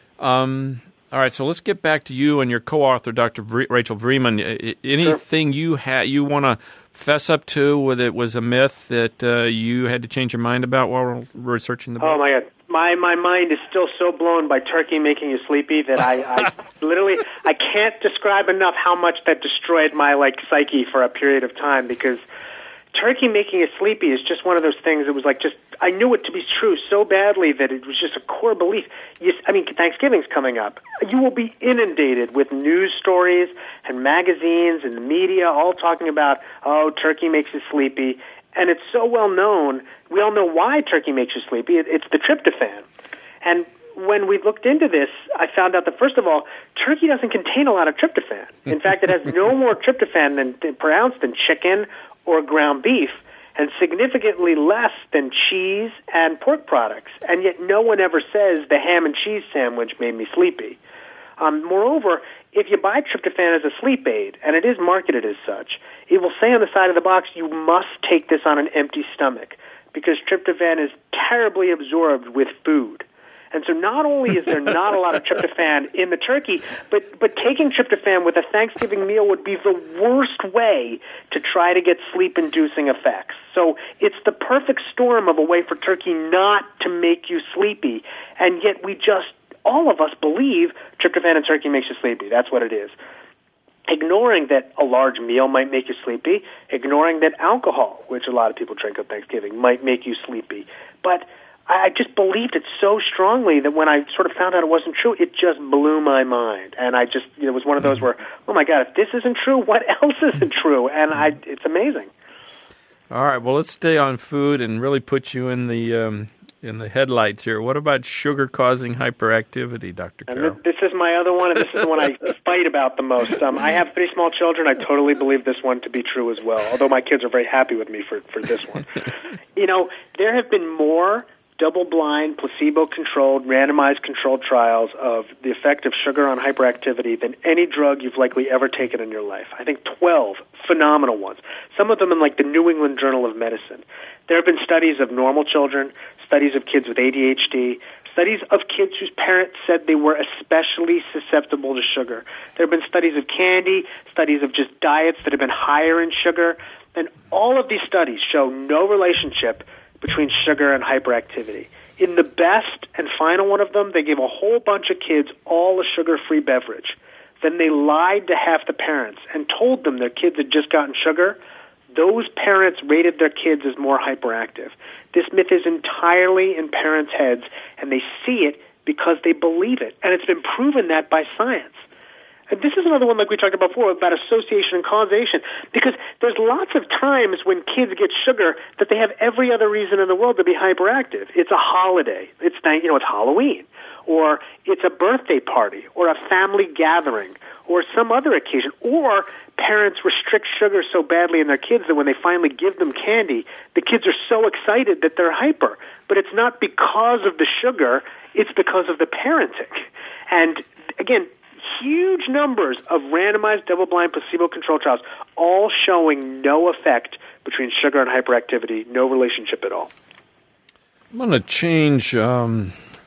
Um, all right, so let's get back to you and your co-author, Doctor V- Rachel Vreeman. Anything sure. you ha- you want to fess up to where it was a myth that uh, you had to change your mind about while researching the book? Oh, my God. My my mind is still so blown by turkey making you sleepy that I, I literally, I can't describe enough how much that destroyed my, like, psyche for a period of time, because turkey making you sleepy is just one of those things that was like just, I knew it to be true so badly that it was just a core belief. You, I mean, Thanksgiving's coming up. You will be inundated with news stories and magazines and the media all talking about, oh, turkey makes you sleepy. And it's so well known. We all know why turkey makes you sleepy. It, it's the tryptophan. And when we looked into this, I found out that, first of all, turkey doesn't contain a lot of tryptophan. In fact, it has no more tryptophan than, than pronounced than chicken or ground beef, and significantly less than cheese and pork products. And yet no one ever says the ham and cheese sandwich made me sleepy. Um, moreover, if you buy tryptophan as a sleep aid, and it is marketed as such, it will say on the side of the box, you must take this on an empty stomach, because tryptophan is terribly absorbed with food. And so not only is there not a lot of tryptophan in the turkey, but, but taking tryptophan with a Thanksgiving meal would be the worst way to try to get sleep-inducing effects. So it's the perfect storm of a way for turkey not to make you sleepy, and yet we just, all of us believe tryptophan in turkey makes you sleepy. That's what it is. Ignoring that a large meal might make you sleepy, ignoring that alcohol, which a lot of people drink on Thanksgiving, might make you sleepy. But I just believed it so strongly that when I sort of found out it wasn't true, it just blew my mind. And I just, you know, it was one of those where, oh my God, if this isn't true, what else isn't true? And I, it's amazing. All right, well, let's stay on food and really put you in the um, in the headlights here. What about sugar-causing hyperactivity, Doctor Carroll? This is my other one, and this is the one I fight about the most. Um, I have three small children. I totally believe this one to be true as well, although my kids are very happy with me for, for this one. You know, there have been more double-blind, placebo-controlled, randomized controlled trials of the effect of sugar on hyperactivity than any drug you've likely ever taken in your life. I think twelve phenomenal ones, some of them in like the New England Journal of Medicine. There have been studies of normal children, studies of kids with A D H D, studies of kids whose parents said they were especially susceptible to sugar. There have been studies of candy, studies of just diets that have been higher in sugar, and all of these studies show no relationship between sugar and hyperactivity. In the best and final one of them, they gave a whole bunch of kids all a sugar-free beverage. Then they lied to half the parents and told them their kids had just gotten sugar. Those parents rated their kids as more hyperactive. This myth is entirely in parents' heads, and they see it because they believe it. And it's been proven that by science. And this is another one like we talked about before about association and causation, because there's lots of times when kids get sugar that they have every other reason in the world to be hyperactive. It's a holiday. It's, you know, it's Halloween, or it's a birthday party, or a family gathering, or some other occasion, or parents restrict sugar so badly in their kids that when they finally give them candy, the kids are so excited that they're hyper. But it's not because of the sugar, it's because of the parenting. And again, huge numbers of randomized double-blind placebo-controlled trials, all showing no effect between sugar and hyperactivity, no relationship at all. I'm going to change um,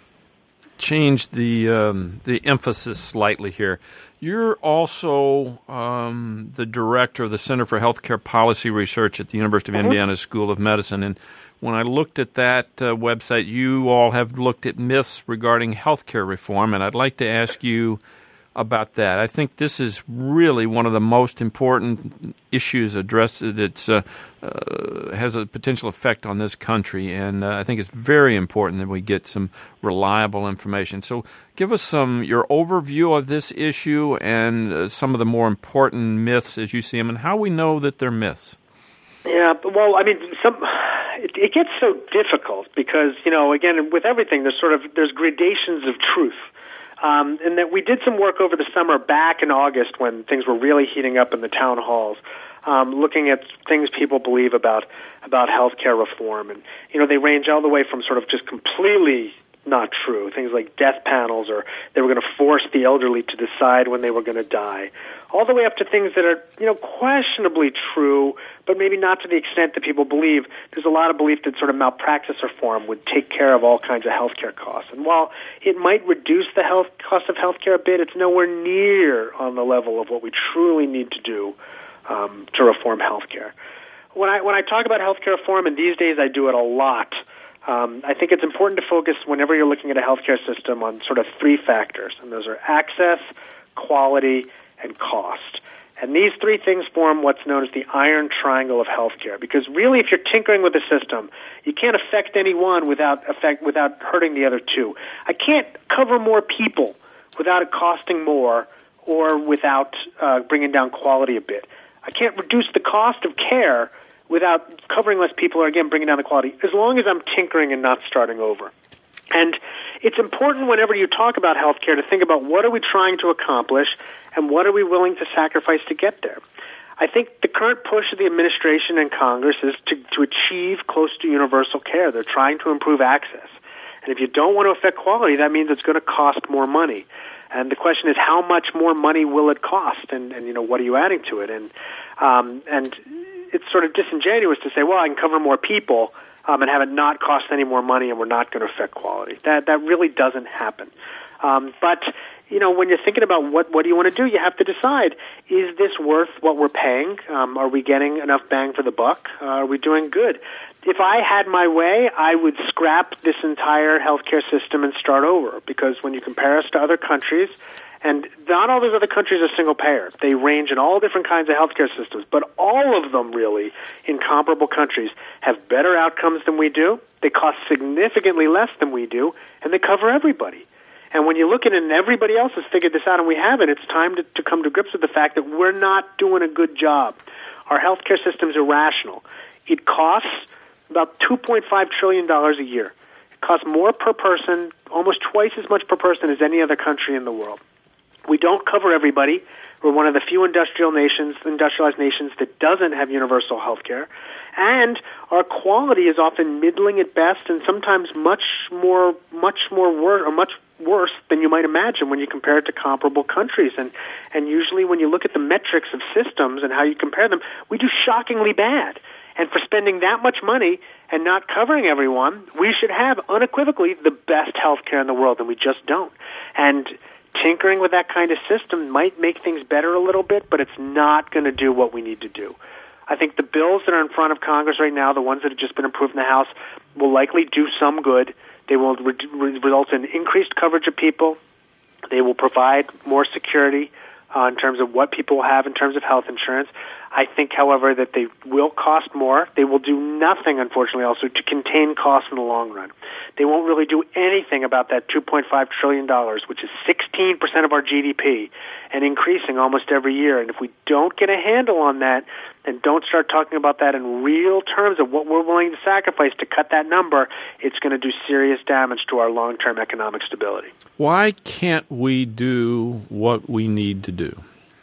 change the um, the emphasis slightly here. You're also um, the director of the Center for Healthcare Policy Research at the University of Indiana School of Medicine, and when I looked at that uh, website, you all have looked at myths regarding healthcare reform, and I'd like to ask you about that. I think this is really one of the most important issues addressed that uh, uh, has a potential effect on this country, and uh, I think it's very important that we get some reliable information. So give us some your overview of this issue and uh, some of the more important myths as you see them and how we know that they're myths. Yeah, well, I mean, some it, it gets so difficult because, you know, again, with everything, there's sort of there's gradations of truth. Um, and that we did some work over the summer back in August when things were really heating up in the town halls, um, looking at things people believe about about healthcare reform. And, you know, they range all the way from sort of just completely not true, things like death panels or they were going to force the elderly to decide when they were going to die, all the way up to things that are, you know, questionably true, but maybe not to the extent that people believe. There's a lot of belief that sort of malpractice reform would take care of all kinds of healthcare costs. And while it might reduce the health cost of healthcare a bit, it's nowhere near on the level of what we truly need to do um, to reform healthcare. When I when I talk about healthcare reform, and these days I do it a lot, Um, I think it's important to focus whenever you're looking at a healthcare system on sort of three factors, and those are access, quality, and cost. And these three things form what's known as the iron triangle of healthcare. Because really, if you're tinkering with the system, you can't affect any one without affect without hurting the other two. I can't cover more people without it costing more or without uh, bringing down quality a bit. I can't reduce the cost of care without covering less people or, again, bringing down the quality, as long as I'm tinkering and not starting over. And it's important whenever you talk about healthcare to think about what are we trying to accomplish and what are we willing to sacrifice to get there. I think the current push of the administration and Congress is to, to achieve close to universal care. They're trying to improve access. And if you don't want to affect quality, that means it's going to cost more money. And the question is, how much more money will it cost? And, and you know, what are you adding to it? And um, and it's sort of disingenuous to say, well, I can cover more people um, and have it not cost any more money and we're not going to affect quality. That that really doesn't happen. Um, but, you know, when you're thinking about what, what do you want to do, you have to decide, is this worth what we're paying? Um, are we getting enough bang for the buck? Uh, are we doing good? If I had my way, I would scrap this entire healthcare system and start over, because when you compare us to other countries, and not all those other countries are single payer. They range in all different kinds of healthcare systems, but all of them really, in comparable countries, have better outcomes than we do. They cost significantly less than we do, and they cover everybody. And when you look at it and everybody else has figured this out and we haven't, it's time to, to come to grips with the fact that we're not doing a good job. Our healthcare system's irrational. It costs about two point five trillion dollars a year. It costs more per person, almost twice as much per person as any other country in the world. We don't cover everybody. We're one of the few industrial nations, industrialized nations that doesn't have universal health care. And our quality is often middling at best and sometimes much more much more wor- or much worse than you might imagine when you compare it to comparable countries. And and usually when you look at the metrics of systems and how you compare them, we do shockingly bad. And for spending that much money and not covering everyone, we should have unequivocally the best health care in the world, and we just don't. And tinkering with that kind of system might make things better a little bit, but it's not going to do what we need to do. I think the bills that are in front of Congress right now, the ones that have just been approved in the House, will likely do some good. They will re- re- result in increased coverage of people. They will provide more security uh, in terms of what people will have in terms of health insurance. I think, however, that they will cost more. They will do nothing, unfortunately, also to contain costs in the long run. They won't really do anything about that two point five trillion dollars, which is sixteen percent of our G D P and increasing almost every year. And if we don't get a handle on that and don't start talking about that in real terms of what we're willing to sacrifice to cut that number, it's going to do serious damage to our long-term economic stability. Why can't we do what we need to do?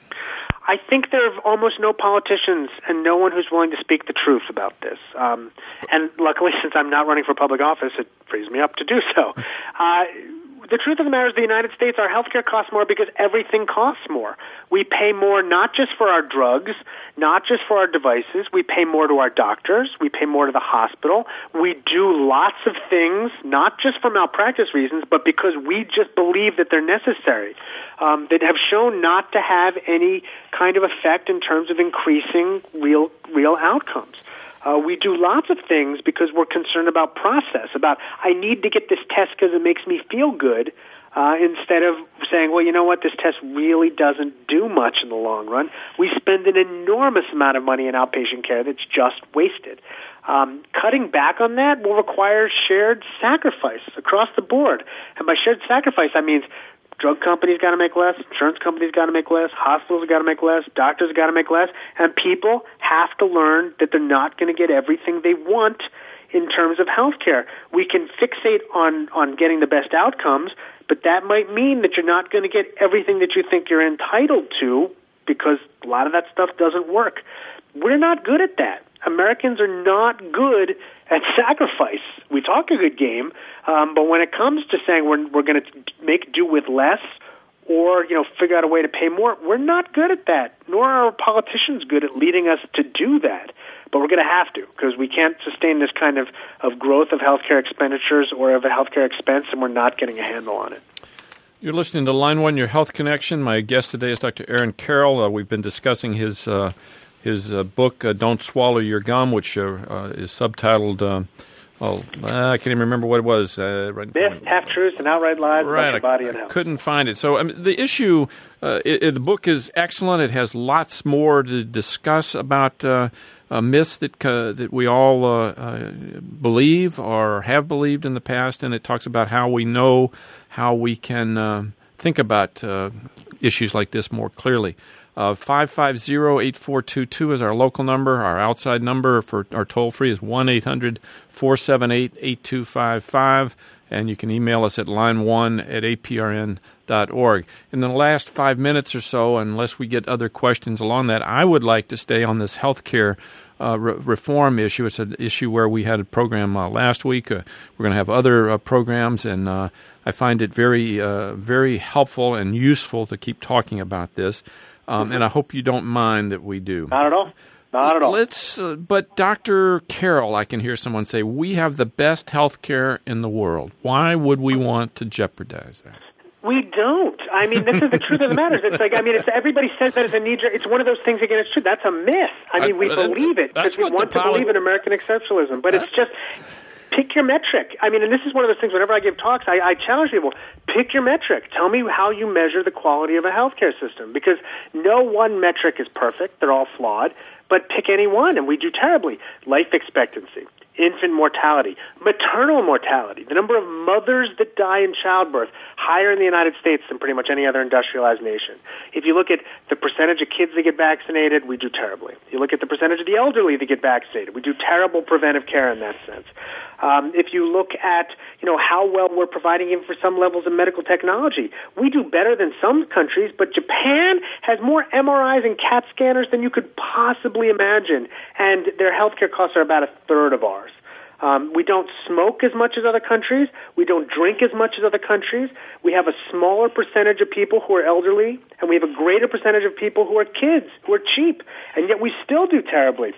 I think there are almost no politicians and no one who's willing to speak the truth about this. Um, and luckily, since I'm not running for public office, it frees me up to do so. Uh, the truth of the matter is the United States, our healthcare costs more because everything costs more. We pay more not just for our drugs, not just for our devices. We pay more to our doctors. We pay more to the hospital. We do lots of things, not just for malpractice reasons, but because we just believe that they're necessary, um, that have shown not to have any kind of effect in terms of increasing real real outcomes. Uh, we do lots of things because we're concerned about process, about I need to get this test because it makes me feel good, uh, instead of saying, well, you know what, this test really doesn't do much in the long run. We spend an enormous amount of money in outpatient care that's just wasted. Um, cutting back on that will require shared sacrifice across the board. And by shared sacrifice, I mean drug companies got to make less, insurance companies got to make less, hospitals got to make less, doctors got to make less, and people have to learn that they're not going to get everything they want in terms of health care. We can fixate on, on getting the best outcomes, but that might mean that you're not going to get everything that you think you're entitled to because a lot of that stuff doesn't work. We're not good at that. Americans are not good at sacrifice. We talk a good game, um, but when it comes to saying we're we're going to make do with less, or you know figure out a way to pay more, we're not good at that. Nor are our politicians good at leading us to do that. But we're going to have to because we can't sustain this kind of, of growth of healthcare expenditures or of a healthcare expense, and we're not getting a handle on it. You're listening to Line One, Your Health Connection. My guest today is Doctor Aaron Carroll. Uh, we've been discussing his. Uh, His uh, book, uh, Don't Swallow Your Gum, which uh, uh, is subtitled, uh, oh, I can't even remember what it was. Uh, right Myth, Half-Truths, and Outright Lies right, about your body and I health. Couldn't find it. So I mean, the issue, uh, it, it, the book is excellent. It has lots more to discuss about uh, uh, myths that uh, that we all uh, uh, believe or have believed in the past, and it talks about how we know how we can uh, think about uh, issues like this more clearly. Uh, five five zero, eight four two two is our local number. Our outside number for our toll-free is one eight hundred, four seven eight, eight two five five, and you can email us at line one at a p r n dot org. In the last five minutes or so, unless we get other questions along that, I would like to stay on this healthcare uh, re- reform issue. It's an issue where we had a program uh, last week. Uh, we're going to have other uh, programs, and uh, I find it very, uh, very helpful and useful to keep talking about this. Um, and I hope you don't mind that we do. Not at all. Not at all. Let's. Uh, but Doctor Carroll, I can hear someone say, we have the best health care in the world. Why would we want to jeopardize that? We don't. I mean, this is the truth of the matter. It's like, I mean, it's, everybody says that it's a knee-jerk. It's one of those things, again, it's true. That's a myth. I mean, we uh, believe it because we want to poli- believe in American exceptionalism. But it's just... Pick your metric. I mean, and this is one of those things, whenever I give talks, I, I challenge people, pick your metric. Tell me how you measure the quality of a healthcare system, because no one metric is perfect. They're all flawed. But pick any one, and we do terribly. Life expectancy, infant mortality, maternal mortality, the number of mothers that die in childbirth, higher in the United States than pretty much any other industrialized nation. If you look at the percentage of kids that get vaccinated, we do terribly. You look at the percentage of the elderly that get vaccinated, we do terrible preventive care in that sense. Um, if you look at, you know, how well we're providing even for some levels of medical technology, we do better than some countries, but Japan has more M R Is and CAT scanners than you could possibly imagine, and their healthcare costs are about a third of ours. Um, we don't smoke as much as other countries. We don't drink as much as other countries. We have a smaller percentage of people who are elderly, and we have a greater percentage of people who are kids, who are cheap, and yet we still do terribly.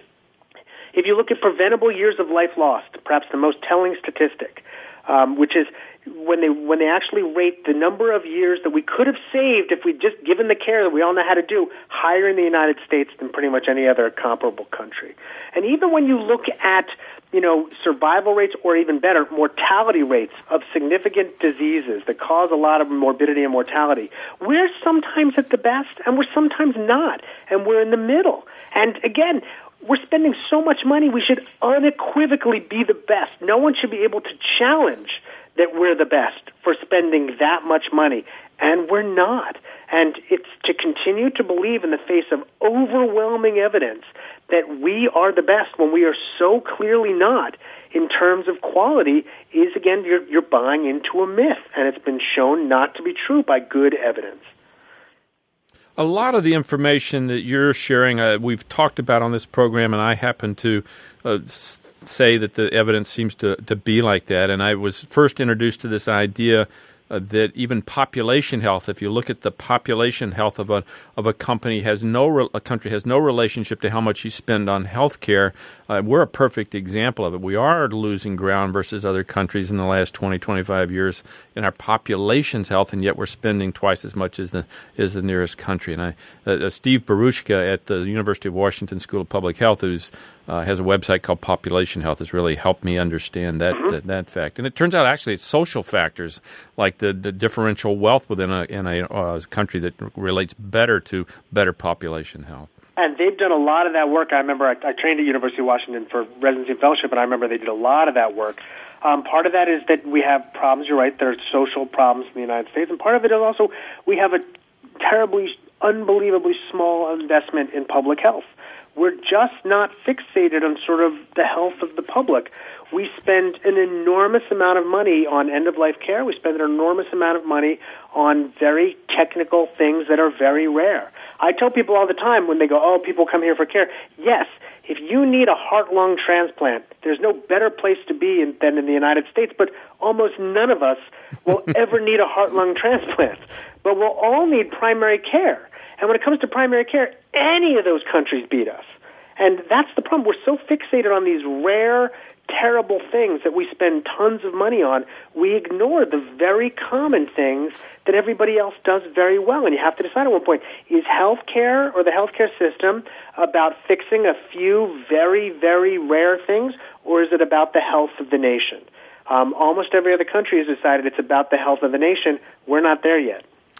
If you look at preventable years of life lost, perhaps the most telling statistic, um, which is when they when they actually rate the number of years that we could have saved if we'd just given the care that we all know how to do, higher in the United States than pretty much any other comparable country. And even when you look at, you know, survival rates, or even better, mortality rates of significant diseases that cause a lot of morbidity and mortality, we're sometimes at the best and we're sometimes not, and we're in the middle. And again, we're spending so much money, we should unequivocally be the best. No one should be able to challenge that we're the best for spending that much money, and we're not. And it's to continue to believe in the face of overwhelming evidence that we are the best when we are so clearly not in terms of quality is, again, you're, you're buying into a myth, and it's been shown not to be true by good evidence. A lot of the information that you're sharing, uh, we've talked about on this program, and I happen to uh, say that the evidence seems to, to be like that. And I was first introduced to this idea uh, that even population health, if you look at the population health of a of a company, has no re- a country has no relationship to how much you spend on health care. Uh, we're a perfect example of it. We are losing ground versus other countries in the last twenty, twenty-five years in our population's health, and yet we're spending twice as much as the as the nearest country. And I, uh, Steve Baruchka at the University of Washington School of Public Health, who's uh, has a website called Population Health, has really helped me understand that mm-hmm. that, that fact. And it turns out actually it's social factors like the, the differential wealth within a in a uh, country that relates better to better population health. And they've done a lot of that work. I remember I, I trained at University of Washington for residency and fellowship, and I remember they did a lot of that work. Um, part of that is that we have problems, you're right, there are social problems in the United States, and part of it is also we have a terribly, unbelievably small investment in public health. We're just not fixated on sort of the health of the public. We spend an enormous amount of money on end-of-life care. We spend an enormous amount of money on very technical things that are very rare. I tell people all the time when they go, oh, people come here for care. Yes, if you need a heart-lung transplant, there's no better place to be in, than in the United States, but almost none of us will ever need a heart-lung transplant. But we'll all need primary care. And when it comes to primary care, any of those countries beat us. And that's the problem. We're so fixated on these rare, terrible things that we spend tons of money on, we ignore the very common things that everybody else does very well. And you have to decide at one point, is healthcare or the healthcare system about fixing a few very, very rare things, or is it about the health of the nation? Um, almost every other country has decided it's about the health of the nation. We're not there yet.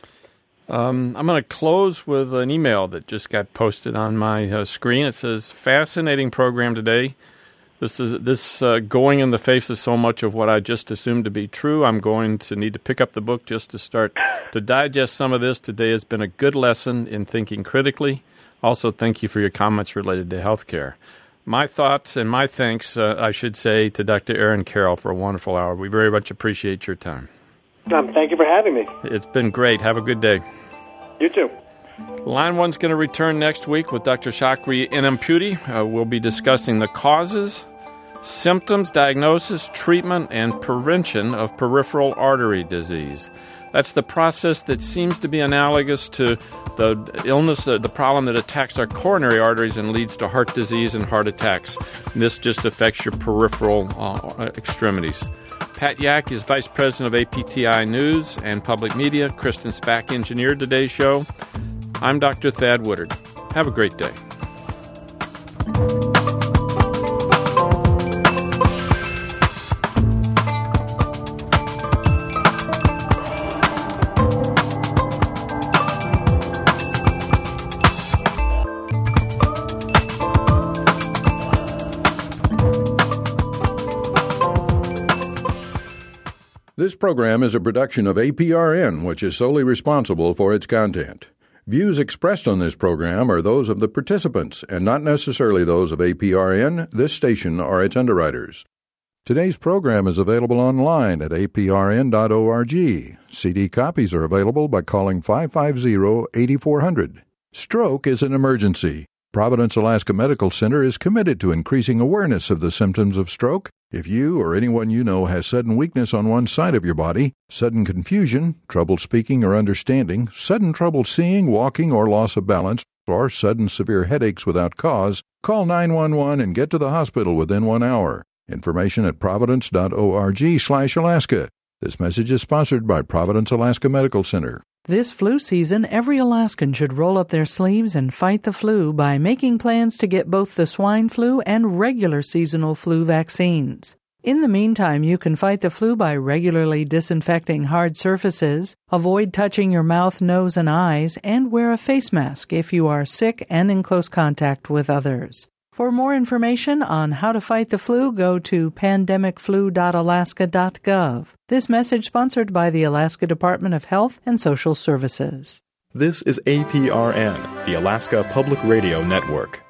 Um, I'm going to close with an email that just got posted on my uh, screen. It says, fascinating program today. This is this uh, going in the face of so much of what I just assumed to be true. I'm going to need to pick up the book just to start to digest some of this. Today has been a good lesson in thinking critically. Also, thank you for your comments related to healthcare. My thoughts and my thanks, uh, I should say, to Doctor Aaron Carroll for a wonderful hour. We very much appreciate your time. Um, thank you for having me. It's been great. Have a good day. You too. Line One's going to return next week with Doctor Chakri Enamputi. Uh, we'll be discussing the causes, symptoms, diagnosis, treatment, and prevention of peripheral artery disease. That's the process that seems to be analogous to the illness, uh, the problem that attacks our coronary arteries and leads to heart disease and heart attacks. And this just affects your peripheral uh, extremities. Pat Yak is Vice President of A P T I News and Public Media. Kristen Spack engineered today's show. I'm Doctor Thad Woodard. Have a great day. This program is a production of A P R N, which is solely responsible for its content. Views expressed on this program are those of the participants and not necessarily those of A P R N, this station, or its underwriters. Today's program is available online at a p r n dot org. C D copies are available by calling five five zero, eight four zero zero. Stroke is an emergency. Providence Alaska Medical Center is committed to increasing awareness of the symptoms of stroke. If you or anyone you know has sudden weakness on one side of your body, sudden confusion, trouble speaking or understanding, sudden trouble seeing, walking, or loss of balance, or sudden severe headaches without cause, call nine one one and get to the hospital within one hour. Information at providence dot org slash Alaska. This message is sponsored by Providence Alaska Medical Center. This flu season, every Alaskan should roll up their sleeves and fight the flu by making plans to get both the swine flu and regular seasonal flu vaccines. In the meantime, you can fight the flu by regularly disinfecting hard surfaces, avoid touching your mouth, nose, and eyes, and wear a face mask if you are sick and in close contact with others. For more information on how to fight the flu, go to pandemic flu dot alaska dot gov. This message sponsored by the Alaska Department of Health and Social Services. This is A P R N, the Alaska Public Radio Network.